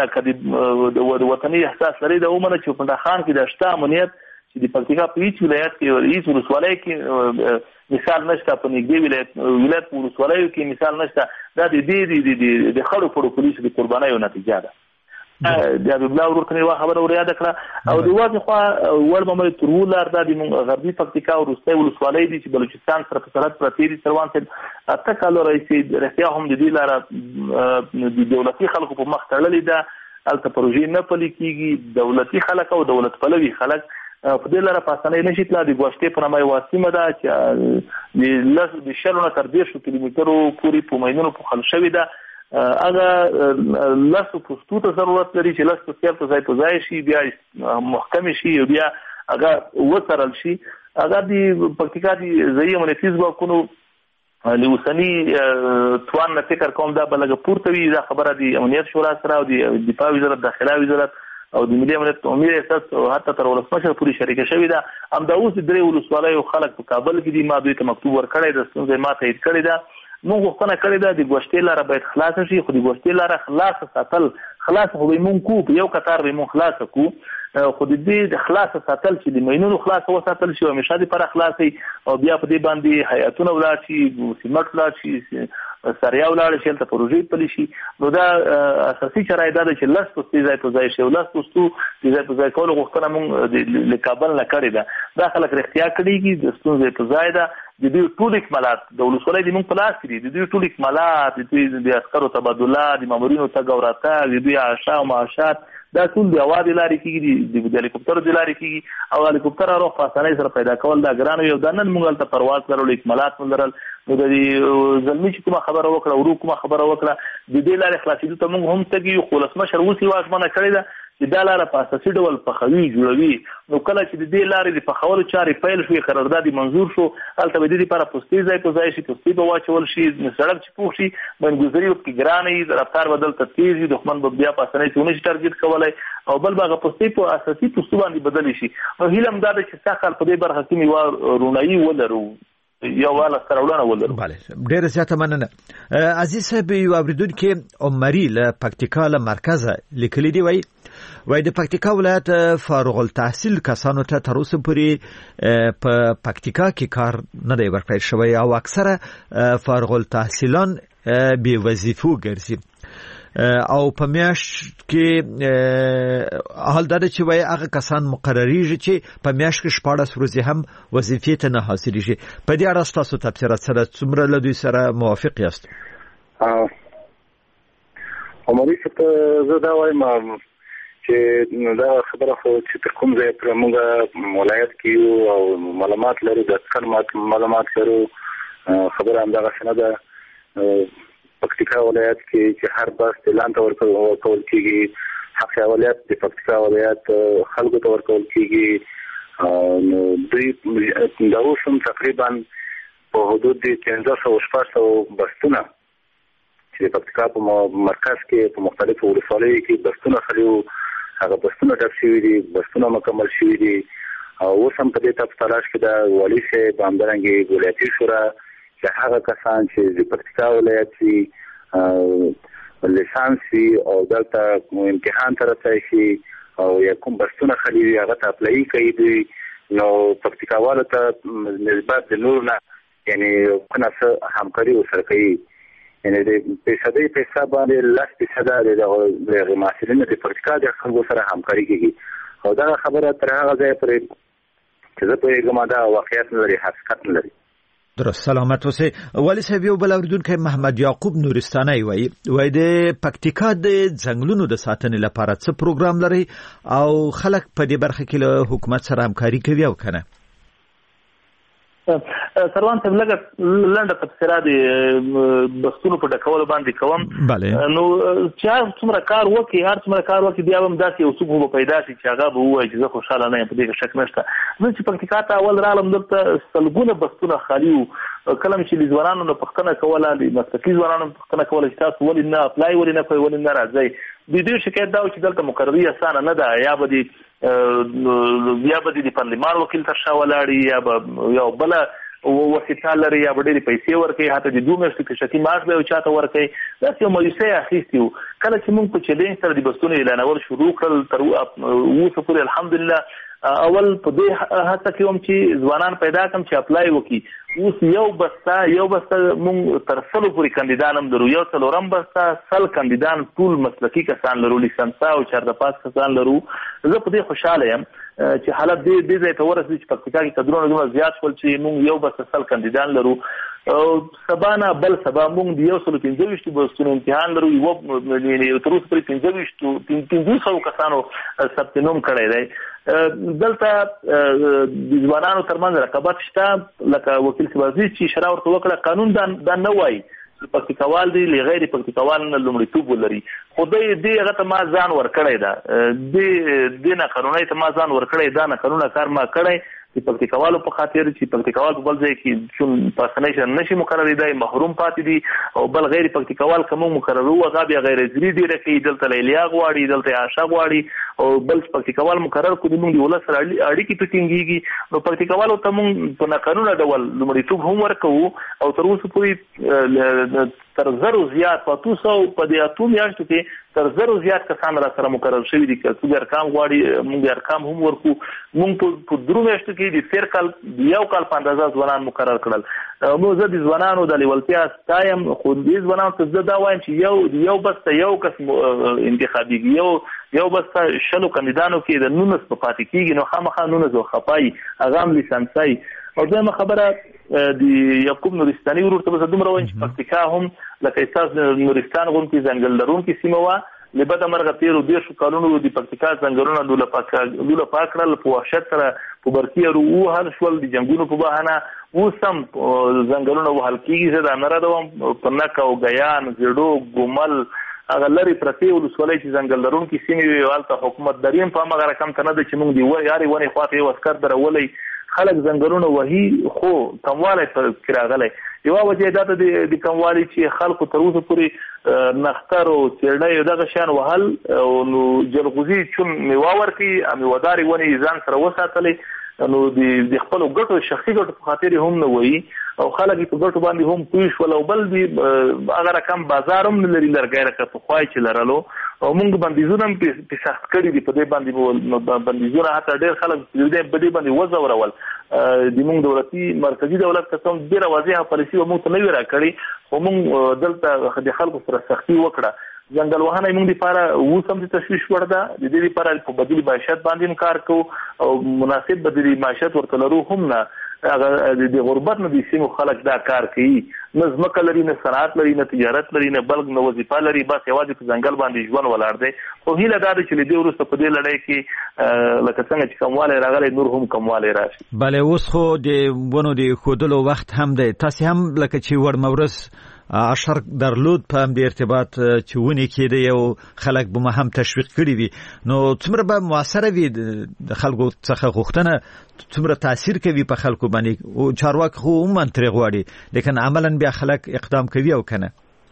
د وطني احساس لري، دا ومنه چې په مټاخان کې د شته امنیت چې د پکتیکا په هیڅ ولایت کې هیڅ ولسوالۍ کې مثال نشته، په نږدې ولایت په ولسوالیو کې مثال نشته. دا د دې د خړو پړو پولیسو د قربانیو نتیجه ده. د حبیب الله ورور ته یوه خبره ور یاده کړه. او د واځې خوا ورممې ترو لار دا د غربي پکتیکا وروستی ولسوالۍ دي چې بلوچستان سره په سرحد پرتې دي. سروان صاحب 8 کاله راهیسې رښتیا هم د دې لاره د دولتي خلکو په مخ تړلې ده. هلته پروژې نه پلي کېږي. دولتي خلک او دولت پلوي خلک په دې لاره په اسانۍ نشي تللی. د ګوشتې په نامه یوه سیمه ده چې د 10 نه تر 10 کیلومترو پورې په ماینونو پوښل شوې ده. هغه 10 پوستو ته ضرورت لري چې 10 پوستیان په ځای په ځای شي، بیا محکم شي، بیا هغه وڅرل شي. هغه د پکتیکا د ځایي امنیتي ځواکونو له اوسني توان نه فکر کوم دا به لږه پورته وي. دا خبره د امنیت شورا سره او د دفاع وزارت، داخله وزارت او د ملي امنیت عمومي ریاست حتی تر ولسمشر پورې شریکه شوې ده. همدا اوس د 3 ولسوالیو خلک په کابل کې دي. ما دوی ته مکتوب ورکړی ده، ستونزه ما تایید کړې ده. موږ غوښتنه کړې ده د ګوشتې لاره باید خلاصه شي، خو د ګوشتې لاره خلاصه ساتل، خلاصه خو به یې مونږ کوو، په یو کتار به یې مونږ خلاصه کوو. خو د دې د خلاصه ساتل چې د ماینونو خلاصه وساتل شي او همیشه دپاره خلاص وي، او بیا په دې باندې هیئتونه ولاړ شي، سیمټ ولاړ شي، سریا ولاړ شي، هلته پروژې پلي شي. نو دا اساسي شرایط دا ده چې 10 پوستې ځای په ځای شي او 10 پوستو د ځای په ځای کولو غوښتنه مونږ له کابل نه کړې ده. دا خلک رښتیا کړېږي، د ستونزې په ځای ده. د دوی ټول اکمالات د ولسوالۍ د مونږ په لاس کې دي. د دوی ټول اکمالات، د دوی د عسکرو تبادله، د مامورینو تګ او راتګ، د دوی عشا او معاشات، دا ټول د هوا د لارې کېږي، د هلیکوپټرو د لارې کېږي. او هلیکوپټر اروغ په اسانۍ سره پیدا کول دا ګران وي. او دا نن مونږ هلته پرواز لرلو، اکمالات مو لرل. نو د زلمي چې کومه خبره وکړه، ورو کومه خبره وکړه، د دې لارې خلاصېدو ته مونږ هم تږي. خو ولسمشر اوس یې واژمنه کړې ده چې دا لاره په اساسي ډول پخوي، جوړوي. نو کله چې د دې لارې د پخولو چارې پیل شوې، قرارداد منظور شو، هلته به د دې لپاره پوستې ځای په ځای شي، پوستې به واچول شي، سړک چې پوخ شي، بندګذري به پکې ګرانه وي، رفتار به دلته تېز وي، دښمن به بیا په اسانۍ ونه شي ټارګېټ کولی، او بل به هغه پوستې په اساسي پوستو باندې بدلې شي. نو هیله هم دا ده چې سږ کال په دې برخه کې یوه رونایي ولرو، یو والا سره ولرو. بله، ډېره زیاته مننه. عزیز صاحب، یو اورېدونکي عمري له پکتیکا له مرکزه لیکلي دي، وایي د پکتیکا ولایت فارغ التحصیل کسانو ته تر اوسه پورې په پکتیکا کې کار نه دی ورکړی شوی، او اکثره فارغ التحصیلان بې وظیفو ګرځي. او په میاشت کې حال دا چې وای هغه کسان مقرریږي چې په میاشت کې 14 ورځې هم وظیفې ته نه حاصلېږي. په دې اړه تاسو تفسیرات سره څومره له دوی سره موافق یاست؟ عمري څه زه دا وایم چې دا خبره خو چې تر کوم ځای پر موږ ولایت کې او معلومات لرو د معلومات لرو خبره همدغه څه نه ده. پکتیکا ولایت کې چې هر بس اعلان ته ورکول کېږي، حق ولایت د پکتیکا ولایت خلکو ته ورکول کېږي. نو دوی دا اوس هم تقریبا په حدود د 1500 بستونه چې د پکتیکا په مرکز کې په مختلفو ولسوالیو کې بستونه خلیو، هغه بستونه ډک شوي دي، بستونه مکمل شوي دي. اوس هم په دې تلاش کې د والي صاحب همدارنګې ولایتي شورا چې هغه کسان چې د پکتیکا ولایت وي لیسانس وي او دلته امتحان ته رسوي شي او یا کوم بستونه خالي وي هغه ته اپلای کوي دوی، نو پکتیکاوالو ته نسبت د نور نه یعنی کنه څه همکاري ورسره کوي. یعنی د پیسې په حساب باندې 10% د محصلینو د پکتیکا د خلکو سره همکاري کوي. او دا خبره تر هغه ځای پورې چې زه پوهېږم دا واقعیت نه لري، حقیقت نه لري. درست، سلامت اوسئ. والی صاحب یو بل اوریدونکی محمد یعقوب نورستاني وایي د پکتیکا د ځنګلونو د ساتنې لپاره څه پروګرام لري او خلک په دې برخه کې له حکومت سره همکاري کوي او کنه؟ سروان ته لنډه تفسیره د بستونو په ډکولو باندې کوم. نو چې څومره کار وکړي بیا هم داسې یو څوک به پیدا شي چې هغه به ووایي چې زه خوشحاله نه یم، په دې کې شک نشته. زه چې پکتیکا ته اول رالم دلته سلګونه بستونه خالي وو. کله چې د ځوانانو نه پوښتنه کوله، د مسلکي ځوانانو پوښتنه کوله چې تاسو ولې نه اپلای ولې نه کوئ، ولې نه راځئ، د دې شکایت دا و چې دلته مقرري اسانه نه ده، یا به د پارلمان وکیل تر شا ولاړي، یا به یو بله وسیطه لري، یا به ډېرې پیسې ورکوي، حتی د 2 میاشتو کشکي معاش به یو چاته ورکوي. داسې یو مایوسۍ اخیستي وو. کله چې موږ په چلنج سره د بستونو اعلانول شروع کړل تر اوسه پورې الحمدلله اول په دې هڅه کې وم چې ځوانان پیدا کړم چې اپلای وکړي. اوس یو بسته موږ تر 100 پورې کاندیدان هم لرو، یو څلورم بسته 100 کاندیدان ټول مسلکي کسان لرو، لیسانسا او چارده پاس کسان لرو. زه په دې خوشاله یم چې حالت دې ځای ته ورسېږي چې پکتیکا کې قدرونه دومره زیات شول چې موږ یو بسته 100 کاندیدان لرو. سبا نه بل سبا موږ د 125 بستونو امتحان لرو. تر اوسه پورې 500 کسانو ثبت نوم کړی دی. دلته د ځوانانو ترمنځ رقابت شته، لکه وکیل سبازي چې اشاره ورته وکړه. قانون دا نه وایي چې پکتیکاوال دی له غیر پکتیکاوال نه لومړیتوب ولري، خو دې هغه ته ما ځان ورکړی ده، دې نه قانوني ته ما ځان ورکړی ده، نه قانونه کار ما کړی چې پکتیکاوالو په خاطر چې پکتیکاوال په بل ځای کې چون پاسنیشن نشي مقرریدای، محروم پاتې دي، او بل غیر پکتیکاوال کوم مقررو هغه بیا غیر ځری ډیره کوي، دلته لیلیا غواړي، دلته عاشق غواړي، او بل پکتیکاوال مقرر کو دي موږ د ولس سره اړیکې پټینګيږي. نو پکتیکاوالو ته موږ په قانوني ډول لومړیتوب هم ورکوو او تر اوسه پورې تر 0 زیات په 200 په دې اتو میاشتو کې تر 0 زیات کسان را سره مقرر شوي دي. چې ارقام غواړي موږ ارقام هم ورکو. موږ په 2 میاشتو کې د تیر کال یو کال په اندازه ځوانان مقرر کړل. موږ زه د ځوانانو د لیوالتیا ستایم، خو دې ځوانانو ته زه دا وایم چې یو بس یو کس انتخابي یو بس 100 کاندیدانو کې د 19 په پاتې کېږي، نو خامخا 19 خپای هغه هم لیسانسای. او دویمه خبره د یعقوب نورستاني ورور ته به دومره وایم چې پکتیکا هم لکه استاذ نورستان غونډې ځنګل لرونکي سیمه وه. له بده مرغه 13 کالونو د پکتیکا ځنګلونه لوله پاک کړل، په وحشت سره په برکیارو وهل شول د جنګونو په بهانه. اوس هم ځنګلونه وهل کېږي. زه دا نه ردوم په نک او ګیان، زیړو، ګومل، هغه لري پرتې ولسوالۍ چې ځنګل لرونکي سیمې وي، هلته حکومت دریم په همغه رقم ته نه ده چې موږ د یارې ونې خواته یو عسکر درولی خلک ځنګلونه وهي، خو کموالی پکې راغلی. یوه وجه دا ده د کموالي چې خلکو تر اوسه پورې نښتر او څېړۍ دغه شیان وهل، نو جلغوزي چون میوه ورکوي، میوهدارې ونې ځان سره وساتلی، نو د خپلو ګټو شخصي ګټو په خاطر هم نه وایي، او خلک په ګټو باندې هم پوه شول. او بل هغه رقم بازار هم نه لري لرګی لکه پخوای چې لرلو. او موږ بندیزونه هم پې سخت کړي دي په دې باندې. بندیزونه حتی ډېر خلک په دې باندې وځورول. د موږ دولتي مرکزي دولت ته هم ډېره واضحه پالیسي به موږ ته نه وي راکړې، خو موږ دلته د خلکو سره سختي وکړه. ځنګل وهنه موږ لپاره وسم د تشویش وړ ده. د دې لپاره په بدیل معیشت باندې کار کوو او مناسب بدیل معیشت ورته لرو هم نه. هغه د غربت نه د سیمو خلک دا کار کوي، نه ځمکه لري، نه صنعت لري، نه تجارت لري، نه بلګ نه وظیفه لري، بس یوازې په ځنګل باندې ژوند ولاړ دی. خو هیله دا ده چې له دې وروسته په دې لړۍ کې لکه څنګه چې کموالی راغلی نور هم کموالی راشي. بله اوس خو د ونو د ښودلو وخت هم دی. تاسې هم لکه چې وړمورس اشر درلود په هم د ارتباط چې ونې کېده یو خلک به هم تشویق کړي وي، نو څومره به موثره وي د خلکو څخه غوښتنه څومره تاثیر کوي په خلکو باندې؟ او چارواکي خو عموما ترې غواړي لیکن عملا بیا خلک اقدام کوي او کنه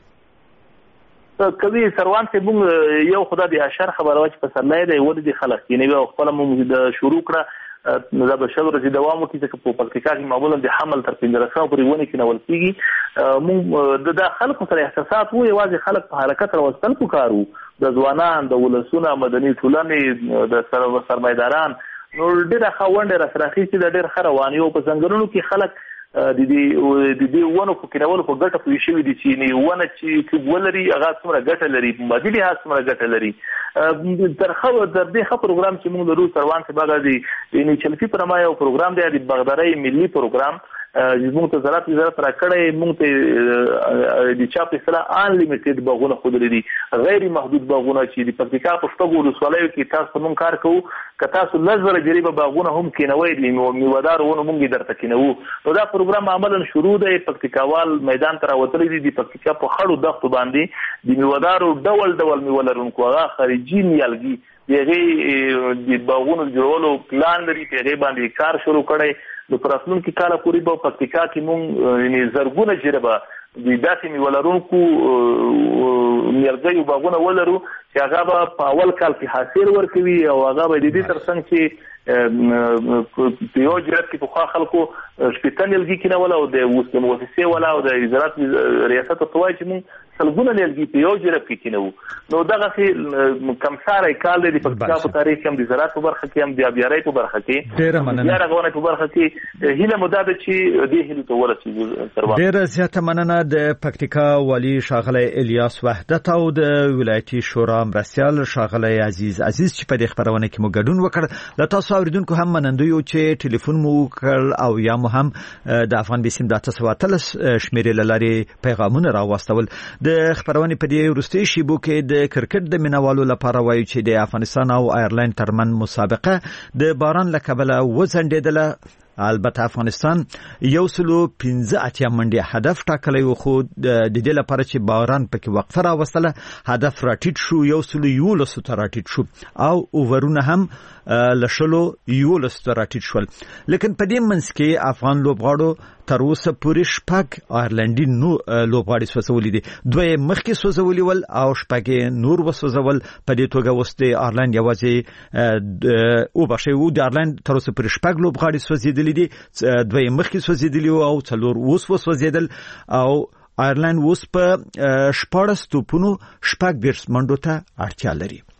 کوي. سروان ته موږ یو خدای د اشر خبره واچ په سرلای دی ولې د خلک کینوي او خپل موږ د شروع کړه نو دا به شل ورځې دوام وکړي چې په پکتیکا کې معمولا د حمل تر 1500 پورې ونه کې نول کېږي. موږ د خلکو سره احساسات وو، یوازې خلک په حرکت راوستل پکارو، د ځوانان، د ولسونه، مدني ټولنې، د سرمایداران، نو ډېر خاوند راخي چې د ډېر خروانیو په ځنګلونو کې خلک د دې ونو په کېنولو په ګټه پوه شوي دي چې ونه چې ولري هغه څومره ګټه لري، مادي لحاظ څومره ګټه لري. تر دې ښه پروګرام چې موږ لرو سروان څخه هغه د چلفي پر ما یو پروګرام دی د باغدارۍ ملي پروګرام موږ ته زراعت وزارت راکړی، موږ ته د چا په اصطلاح ان لیمیټډ باغونه ښودلي دي، غیر محدود باغونه چې د پکتیکا په شپږو ولسوالیو کې تاسو موږ کار کوو. که تاسو لږ جریبه باغونه هم کینوئ میوهدار ونه موږ درته کینوو. نو دا پروګرام عملا شروع دی. پکتیکاوال میدان ته راوتلي دي د پکتیکا په خړو دښتو باندې د میوهدارو ډول ډول میوه لرونکو هغه خارجي نیالګي د هغې د باغونو جوړولو پلان لري، په هغې باندې کار شروع کړی. د راتلونکي کاله پورې به پکتیکا کې موږ زرګونه جریبه د داسې میوه لرونکو نیالګیو باغونه ولرو چې هغه به په اول کال کې حاصل ورکوي او هغه به د دې تر څنګ چې په یو جرات کې پخوا خلکو شپېته نیالګي کېنول او د مؤسسې والا او د زراعت ریاست ته وایي چې موږ سلګونه نیالګي په یو جرات کې کېنوو. نو دغسې کمساری کال دی د پکتیکا په تاریخ کې هم د زراعت په برخه کې هم د آبیارۍ په برخه کې بیا رغونې په برخه کې هیله مو دا ده چې دې هیلو ته ورسېږو. ډېره زیاته مننه د پکتیکا والي ښاغلی الیاس وحدت او د ولایتي شورا مرستیال ښاغلی عزیز چې په دې خپرونه کې مو ګډون وکړ. له تاسو اوریدونکو هم مننده یو چې ټلیفون مو وکړ او یا مو هم د افغان بیسیم د 913 شمیرې له لارې پیغامونه راوستل. د خبرونه په دې وروستي شیبو کې د کرکټ د مینوالو لپاره وایي چې د افغانستان او آیرلند ترمن مسابقه د باران له کبله وځنډېدله. البته افغانستان 115 منډي هدف ټاکلی و، خو د دې لپاره چې باران پکې وقفه راوستله هدف راټیټ شو، 111 ته راټیټ شو او اوورونه هم لشلو 11 ته راټیټ شول. لیکن په دې منځ کې افغان لوبغاړو تر اوسه پورې شپږ آیرلندي لوبغاړي سوځولي دي، دوی مخکې سوځولي ول او شپږ نور وسوځول. په دې توګه اوس د آیرلند یوازې او بخښي د آیرلند تر اوسه پورې شپږ لوبغاړي سوځېدلي دي، دوی مخکې سوځېدلي او څلور اوس وسوځېدل او آیرلند اوس په 14 توپونو 14 منډو ته اړتیا لري.